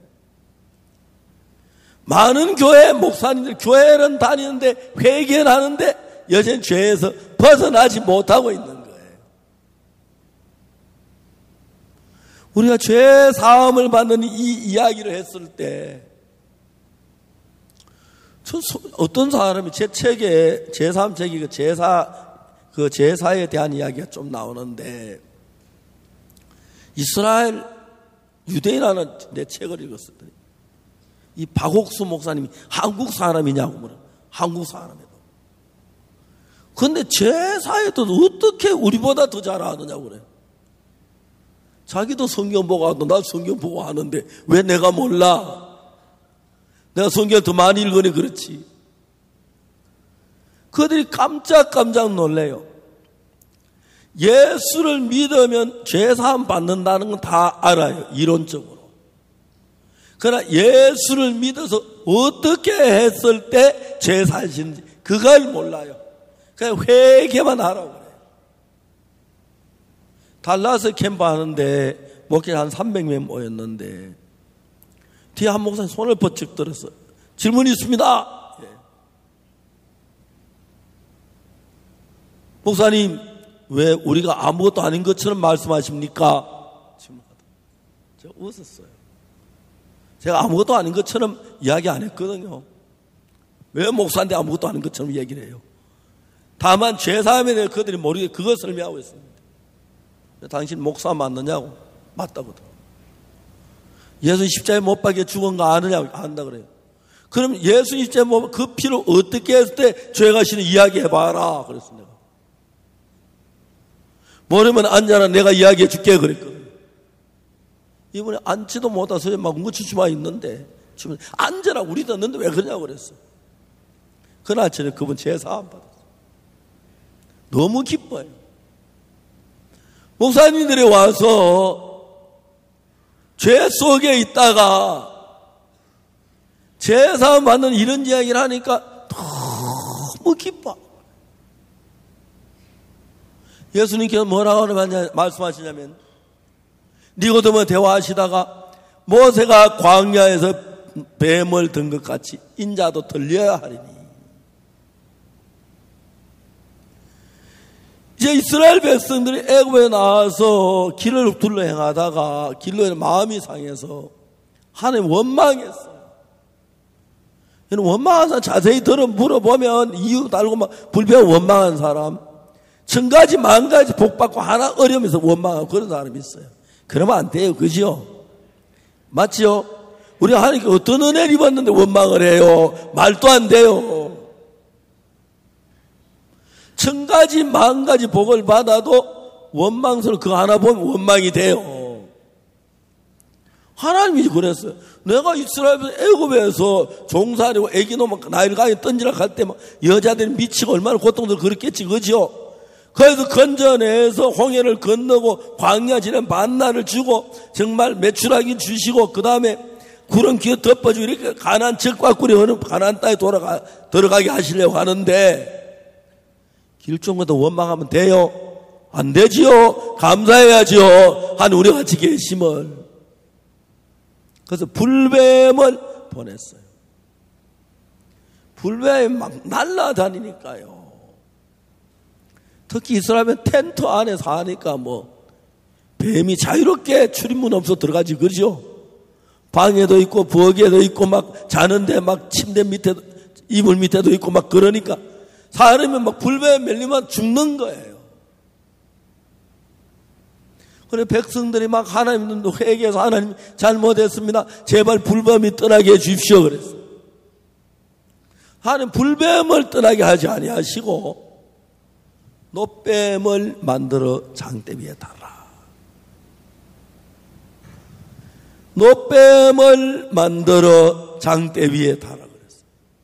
많은 교회 목사님들 교회는 다니는데 회개는 하는데 여전히 죄에서 벗어나지 못하고 있는 거예요. 우리가 죄 사함을 받는 이 이야기를 했을 때 어떤 사람이 제 책에 제삼 책이 그 제사 그 제사에 대한 이야기가 좀 나오는데, 이스라엘 유대인하는 내 책을 읽었었더니 이 박옥수 목사님이 한국 사람이냐고 물어. 한국 사람이고. 그런데 제사에도 어떻게 우리보다 더 잘 아느냐고 그래요. 자기도 성경 보고 하고 나 성경 보고 하는데 왜 내가 몰라? 내가 성경 더 많이 읽으니 그렇지. 그들이 깜짝깜짝 놀래요. 예수를 믿으면 죄사함 받는다는 건 다 알아요, 이론적으로. 그러나 예수를 믿어서 어떻게 했을 때 죄사하시는지 그걸 몰라요. 그냥 회개만 하라고 그래요. 달라스 캠프 하는데 목회자 한 삼백 명 모였는데 뒤에 한 목사님 손을 번쩍 들었어요. 질문이 있습니다. 예. 목사님, 왜 우리가 아무것도 아닌 것처럼 말씀하십니까? 제가 웃었어요. 제가 아무것도 아닌 것처럼 이야기 안 했거든요. 왜 목사인데 아무것도 아닌 것처럼 얘기를 해요? 다만 죄사함에 대해 그들이 모르게 그것을 설명하고 있습니다. 당신 목사 맞느냐고? 맞다거든. 예수 십자가에 못 박혀 죽은 거 아느냐고? 안다 그래요. 그럼 예수 십자가에 못 그 피를 어떻게 했을 때 죄가 싫은 이야기해봐라 그랬어 내가. 모르면 앉아라 내가 이야기해 줄게 그랬거든. 이번에 앉지도 못해서 막 묻히지마 있는데 지금 앉아라 우리 듣는데 왜 그러냐고 그랬어. 그날 저녁 그분 제사함 받았어. 너무 기뻐요. 목사님들이 와서 죄 속에 있다가 제사함 받는 이런 이야기를 하니까 너무 기뻐. 예수님께서 뭐라고 말씀하시냐면 니고데모와 대화하시다가 모세가 광야에서 뱀을 든 것 같이 인자도 들려야 하리니. 이제 이스라엘 백성들이 애굽에 나와서 길을 둘러 행하다가 길로 마음이 상해서 하나님 원망했어요. 원망한 사람 자세히 들어 물어보면 이유 달고 막 불평 원망한 사람 천 가지 만 가지 복받고 하나 어려우면서 원망하고 그런 사람이 있어요. 그러면 안 돼요. 그죠? 맞지요? 우리 하나님께 어떤 은혜를 입었는데 원망을 해요. 말도 안 돼요. 천 가지 만 가지 복을 받아도 원망스러워 그거 하나 보면 원망이 돼요. 하나님이 그랬어요. 내가 이스라엘 애굽에서 종살이고 애기 놈 나일강에 던지라 갈 때 막 여자들이 미치고 얼마나 고통들 그렇겠지. 그죠? 그래서 건져내서 홍해를 건너고 광야 지난 반나를 주고 정말 매출하기 주시고 그 다음에 구름 기어 덮어주고 이렇게 가나안 적과 꿀이 흐르는 가나안 땅에 돌아가 들어가게 하시려고 하는데 길종보다 원망하면 돼요? 안 되지요? 감사해야지요. 한 우리 같이 계심을. 그래서 불뱀을 보냈어요. 불뱀이 막 날아다니니까요. 특히 이스라엘은 텐트 안에 사니까 뭐 뱀이 자유롭게 출입문 없어 들어가지 그러죠. 방에도 있고 부엌에도 있고 막 자는데 막 침대 밑에 이불 밑에도 있고 막 그러니까 사람이 막 불뱀에 밀리면 죽는 거예요. 그래 백성들이 막 하나님도 회개해서 하나님 잘못했습니다. 제발 불뱀이 떠나게 해 주십시오 그랬어요. 하나님 불뱀을 떠나게 하지 아니하시고 노뱀을 만들어 장대 위에 달라. 노뱀을 만들어 장대 위에 달라 그랬어요.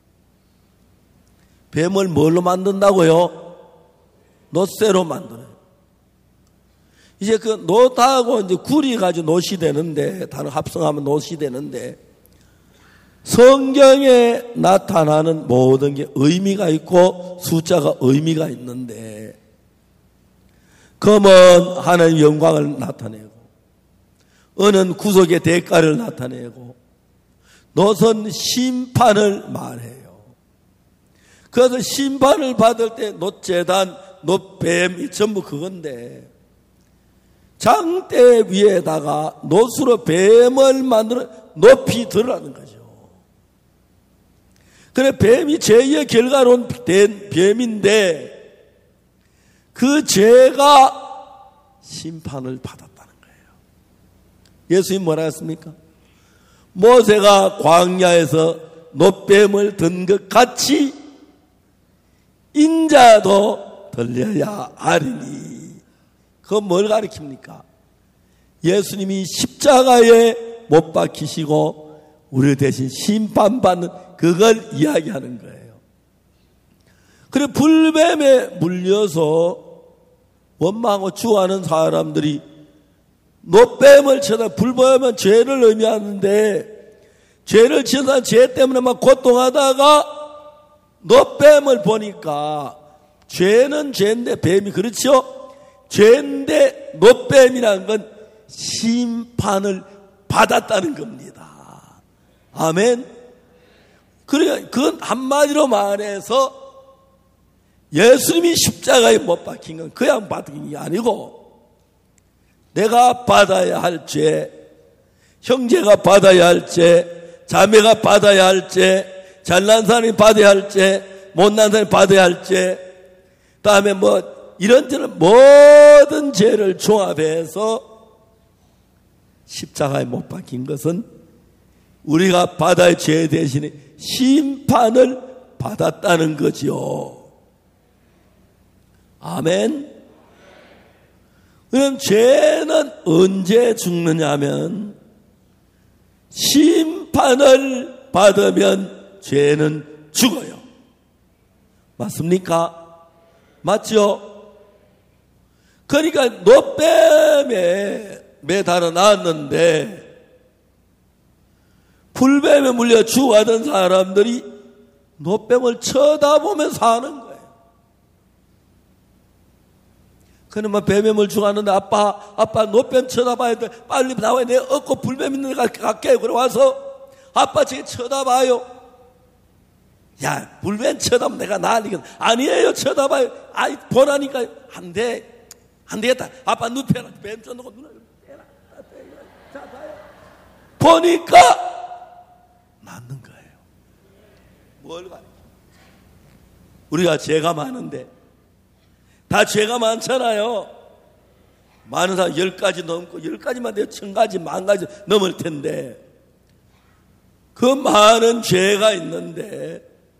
뱀을 뭘로 만든다고요? 놋새로 만들어요. 이제 그 놋하고 이제 구리 가지고 놋이 되는데, 다른 합성하면 놋이 되는데, 성경에 나타나는 모든 게 의미가 있고 숫자가 의미가 있는데, 검은 하나님의 영광을 나타내고, 은은 구속의 대가를 나타내고, 놋은 심판을 말해요. 그래서 심판을 받을 때 놋재단, 놋뱀이 전부 그건데, 장대 위에다가 놋으로 뱀을 만들어 높이 들으라는 거죠. 그래 뱀이 죄의 결과로 된 뱀인데 그 죄가 심판을 받았다는 거예요. 예수님 뭐라 했습니까? 모세가 광야에서 놋뱀을 든 것 같이 인자도 들려야 하리니. 그건 뭘 가리킵니까? 예수님이 십자가에 못 박히시고 우리 대신 심판받는 그걸 이야기하는 거예요. 그래 불뱀에 물려서 원망하고 주하는 사람들이 놋뱀을 쳐다 불뱀은 죄를 의미하는데 죄를 지어서 죄 때문에 막 고통하다가 놋뱀을 보니까 죄는 죄인데 뱀이 그렇죠? 죄인데 놋뱀이라는 건 심판을 받았다는 겁니다. 아멘. 그러니까 그건 한마디로 말해서 예수님이 십자가에 못 박힌 건 그냥 받은 게 아니고 내가 받아야 할 죄, 형제가 받아야 할 죄, 자매가 받아야 할 죄, 잘난 사람이 받아야 할 죄, 못난 사람이 받아야 할 죄, 다음에 뭐 이런저런 모든 죄를 종합해서 십자가에 못 박힌 것은 우리가 바다의 죄 대신에 심판을 받았다는 거지요. 아멘. 그럼 죄는 언제 죽느냐 하면 심판을 받으면 죄는 죽어요. 맞습니까? 맞죠? 그러니까 노뱀에 매달아 놨는데 불뱀에 물려 죽어가던 사람들이 노뱀을 쳐다보면서 사는 거예요. 그러면 뱀에 물 죽었는데 아빠, 아빠 노뱀 쳐다봐야 돼. 빨리 나와야 돼. 얻고 불뱀 있는 데 갈게요. 그래 와서 아빠 저기 쳐다봐요. 야, 불뱀 쳐다보면 내가 난리거든. 아니에요, 쳐다봐요. 아이, 보라니까. 안 돼. 안 되겠다. 아빠 눈 펴라. 뱀 쳐놓고 눈을 떼라. 자, 봐요. 보니까 맞는 거예요. 뭘 가르쳐? 우리가 죄가 많은데 다 죄가 많잖아요. 많은 사람 열 가지 넘고 열 가지만 돼도 천 가지 만 가지 넘을 텐데 그 많은 죄가 있는데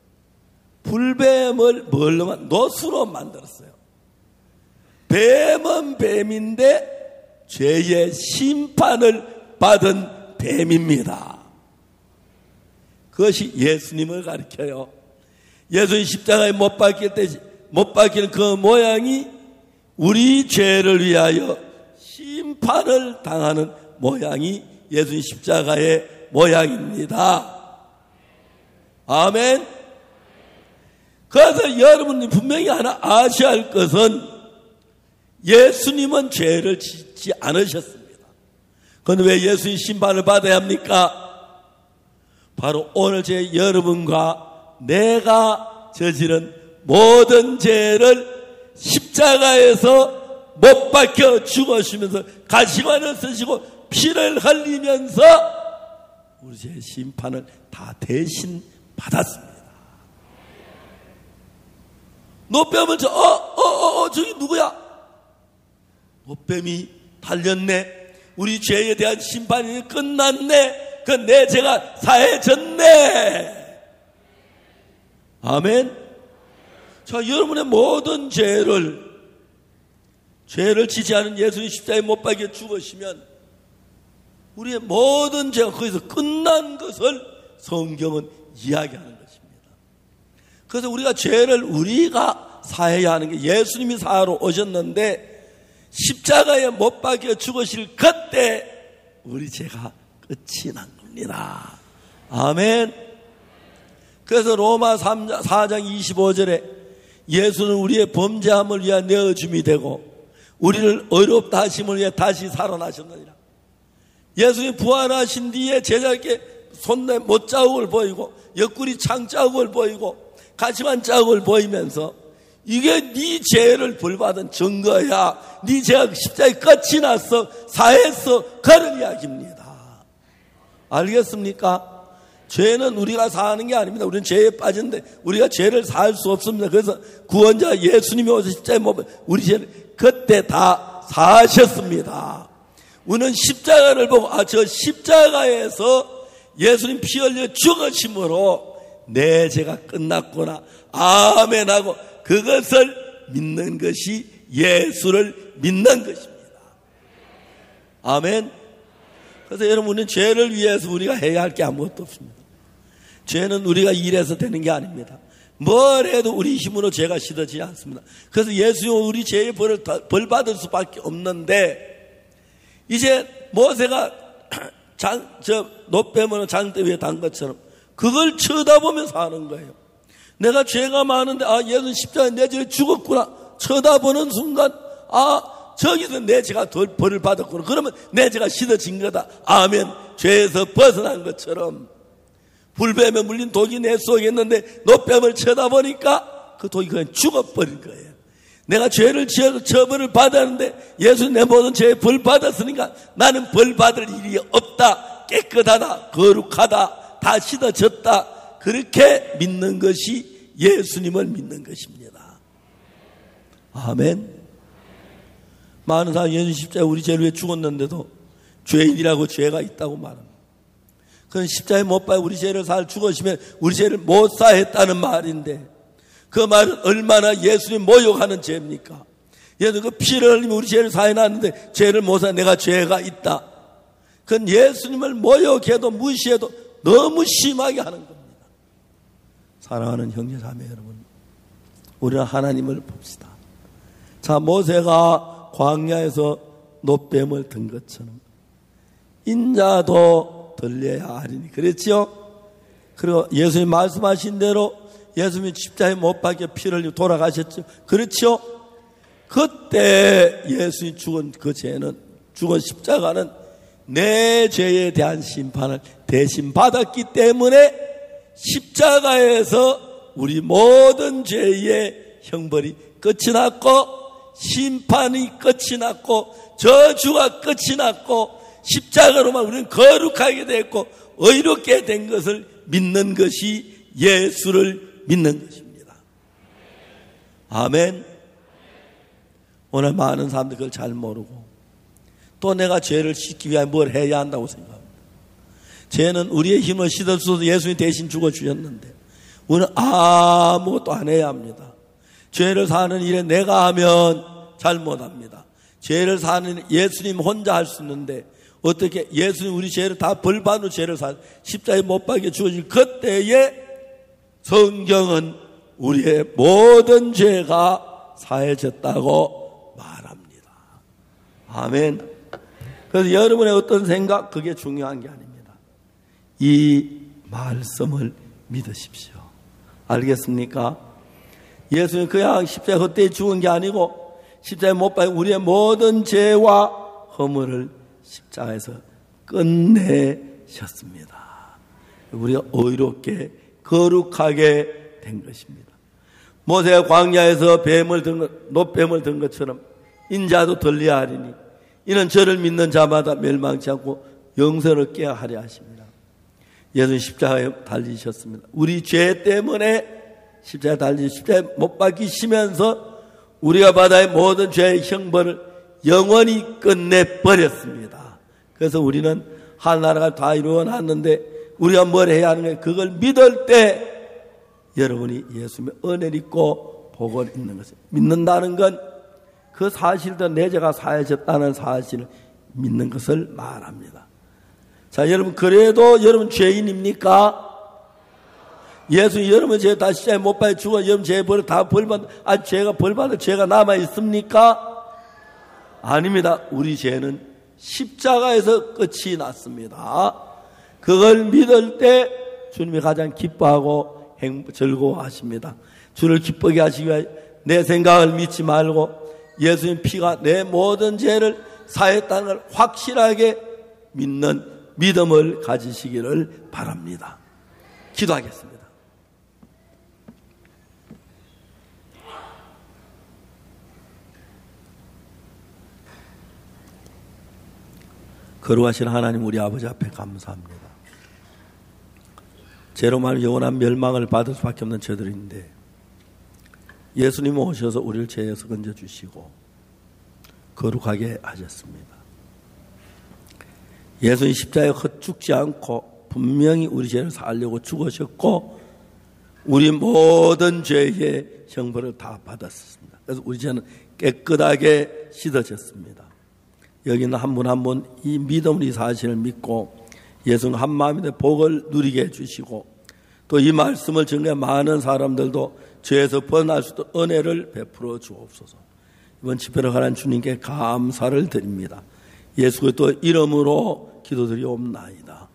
불뱀을 뭘로 노수로 만들었어요. 뱀은 뱀인데 죄의 심판을 받은 뱀입니다. 그것이 예수님을 가리켜요. 예수님 십자가에 못 박힐 때 못 박힐 그 모양이 우리 죄를 위하여 심판을 당하는 모양이 예수님 십자가의 모양입니다. 아멘. 그래서 여러분이 분명히 하나 아셔야 할 것은 예수님은 죄를 짓지 않으셨습니다. 그런데 왜 예수님 심판을 받아야 합니까? 바로 오늘 제 여러분과 내가 저지른 모든 죄를 십자가에서 못 박혀 죽으시면서 가시관을 쓰시고 피를 흘리면서 우리 죄의 심판을 다 대신 받았습니다. 노뱀은 저, 어, 어, 어, 어, 저기 누구야? 노뱀이 달렸네. 우리 죄에 대한 심판이 끝났네. 그 내 죄가 사해졌네. 아멘. 자, 여러분의 모든 죄를, 죄를 지지 않은 예수님 십자가에 못 박혀 죽으시면 우리의 모든 죄가 거기서 끝난 것을 성경은 이야기하는 것입니다. 그래서 우리가 죄를 우리가 사해야 하는 게 예수님이 사하러 오셨는데 십자가에 못 박혀 죽으실 그때 우리 죄가 끝이 난 겁니다. 아멘. 그래서 로마 사 장 이십오 절에 예수는 우리의 범죄함을 위하여 내어줌이 되고 우리를 어렵다 하심을 위해 다시 살아나셨느니라. 예수님 부활하신 뒤에 제자에게 손에 못자국을 보이고 옆구리 창자국을 보이고 가시관 자국을 보이면서 이게 네 죄를 벌받은 증거야. 네 죄가 십자가에 끝이 났어. 사했어. 그런 이야기입니다. 알겠습니까? 죄는 우리가 사는 게 아닙니다. 우리는 죄에 빠졌는데 우리가 죄를 사할 수 없습니다. 그래서 구원자 예수님이 오셔서 십자가에 못 박혀 우리 죄를 그때 다 사하셨습니다. 우리는 십자가를 보고 아, 저 십자가에서 예수님 피 흘려 죽으심으로 내 죄가 끝났구나. 아멘 하고 그것을 믿는 것이 예수를 믿는 것입니다. 아멘. 그래서 여러분은 죄를 위해서 우리가 해야 할 게 아무것도 없습니다. 죄는 우리가 일해서 되는 게 아닙니다. 뭘 해도 우리 힘으로 죄가 씻어지지 않습니다. 그래서 예수님 우리 죄의 벌을 벌 받을 수밖에 없는데 이제 모세가 장, 저 노뱀으로 장대 위에 단 것처럼 그걸 쳐다보면서 하는 거예요. 내가 죄가 많은데 아 예수 십자가에 내 죄에 죽었구나. 쳐다보는 순간 아 저기서 내 죄가 벌을 받았구나. 그러면 내 죄가 씻어진 거다. 아멘. 죄에서 벗어난 것처럼 불뱀에 물린 독이 내 속에 있는데 노뱀을 쳐다보니까 그 독이 그냥 죽어버린 거예요. 내가 죄를 지어서 처벌을 받았는데 예수 내 모든 죄에 벌 받았으니까 나는 벌 받을 일이 없다. 깨끗하다. 거룩하다. 다 씻어졌다. 그렇게 믿는 것이 예수님을 믿는 것입니다. 아멘. 많은 사람이 예수 십자가에 우리 죄를 위해 죽었는데도 죄인이라고 죄가 있다고 말합니다. 그건 십자가에 못 박아 우리 죄를 살 죽으시면 우리 죄를 못 사했다는 말인데, 그 말은 얼마나 예수님 모욕하는 죄입니까? 예수 그 피를 흘리면 우리 죄를 사해놨는데 죄를 못 사, 내가 죄가 있다. 그건 예수님을 모욕해도 무시해도 너무 심하게 하는 겁니다. 사랑하는 형제 자매 여러분, 우리는 하나님을 봅시다. 자, 모세가 광야에서 노뱀을 든 것처럼 인자도 들려야 하리니, 그랬지요? 그리고 예수님 말씀하신 대로 예수님이 십자가에 못 박혀 피를 흘리고 돌아가셨죠. 그렇죠? 그때 예수님이 죽은 그 죄는, 죽은 십자가는 내 죄에 대한 심판을 대신 받았기 때문에 십자가에서 우리 모든 죄의 형벌이 끝이 났고, 심판이 끝이 났고, 저주가 끝이 났고, 십자가로만 우리는 거룩하게 됐고 의롭게 된 것을 믿는 것이 예수를 믿는 것입니다. 아멘. 오늘 많은 사람들이 그걸 잘 모르고 또 내가 죄를 씻기 위해 뭘 해야 한다고 생각합니다. 죄는 우리의 힘을 씻을 수 없어서 예수님이 대신 죽어주셨는데 우리는 아무것도 안 해야 합니다. 죄를 사는 일에 내가 하면 잘못합니다. 죄를 사는 예수님 혼자 할 수 있는데 어떻게 예수님 우리 죄를 다 벌받은 죄를 사 십자가에 못 박혀 죽어질 그때에 성경은 우리의 모든 죄가 사해졌다고 말합니다. 아멘. 그래서 여러분의 어떤 생각, 그게 중요한 게 아닙니다. 이 말씀을 믿으십시오. 알겠습니까? 예수님 그냥 십자가 그때 죽은 게 아니고 십자가에 못 박혀 우리의 모든 죄와 허물을 십자가에서 끝내셨습니다. 우리가 의롭게 거룩하게 된 것입니다. 모세가 광야에서 뱀을 든 것, 노뱀을 든 것처럼 인자도 들려야 하리니 이는 저를 믿는 자마다 멸망치 않고 영생을 얻게 하려 하십니다. 예수님 십자가에 달리셨습니다. 우리 죄 때문에 십자가에 달리 십자가에 못 박히시면서 우리가 받아야 모든 죄의 형벌을 영원히 끝내버렸습니다. 그래서 우리는 하나나라가 다 이루어놨는데 우리가 뭘 해야 하는 거예요? 그걸 믿을 때 여러분이 예수님의 은혜를 입고 복을 입는 것을 믿는다는 건 그 사실도 내 죄가 사해졌다는 사실을 믿는 것을 말합니다. 자, 여러분 그래도 여러분 죄인입니까? 예수 여러분 죄 다 십자가에 못 박혀 죽어 여러분 죄 벌 다 벌받 아 죄가 벌받을 죄가 남아 있습니까? 아닙니다. 우리 죄는 십자가에서 끝이 났습니다. 그걸 믿을 때 주님이 가장 기뻐하고 행, 즐거워하십니다. 주를 기쁘게 하시기 위해 내 생각을 믿지 말고 예수님 피가 내 모든 죄를 사했다는 걸 확실하게 믿는 믿음을 가지시기를 바랍니다. 기도하겠습니다. 거룩하신 하나님 우리 아버지 앞에 감사합니다. 죄로 말하면 영원한 멸망을 받을 수밖에 없는 죄들인데 예수님 오셔서 우리를 죄에서 건져주시고 거룩하게 하셨습니다. 예수님 십자가에 헛죽지 않고 분명히 우리 죄를 살려고 죽으셨고 우리 모든 죄의 형벌을 다 받았습니다. 그래서 우리 죄는 깨끗하게 씻어졌습니다. 여기는 한 분 한 분 이 믿음을 이 사실을 믿고 예수님 한 마음에 복을 누리게 해주시고 또 이 말씀을 전해 많은 사람들도 죄에서 벗어날 수 있도록 은혜를 베풀어 주옵소서. 이번 집회를 하는 주님께 감사를 드립니다. 예수 그리스도 이름으로 기도드리옵나이다.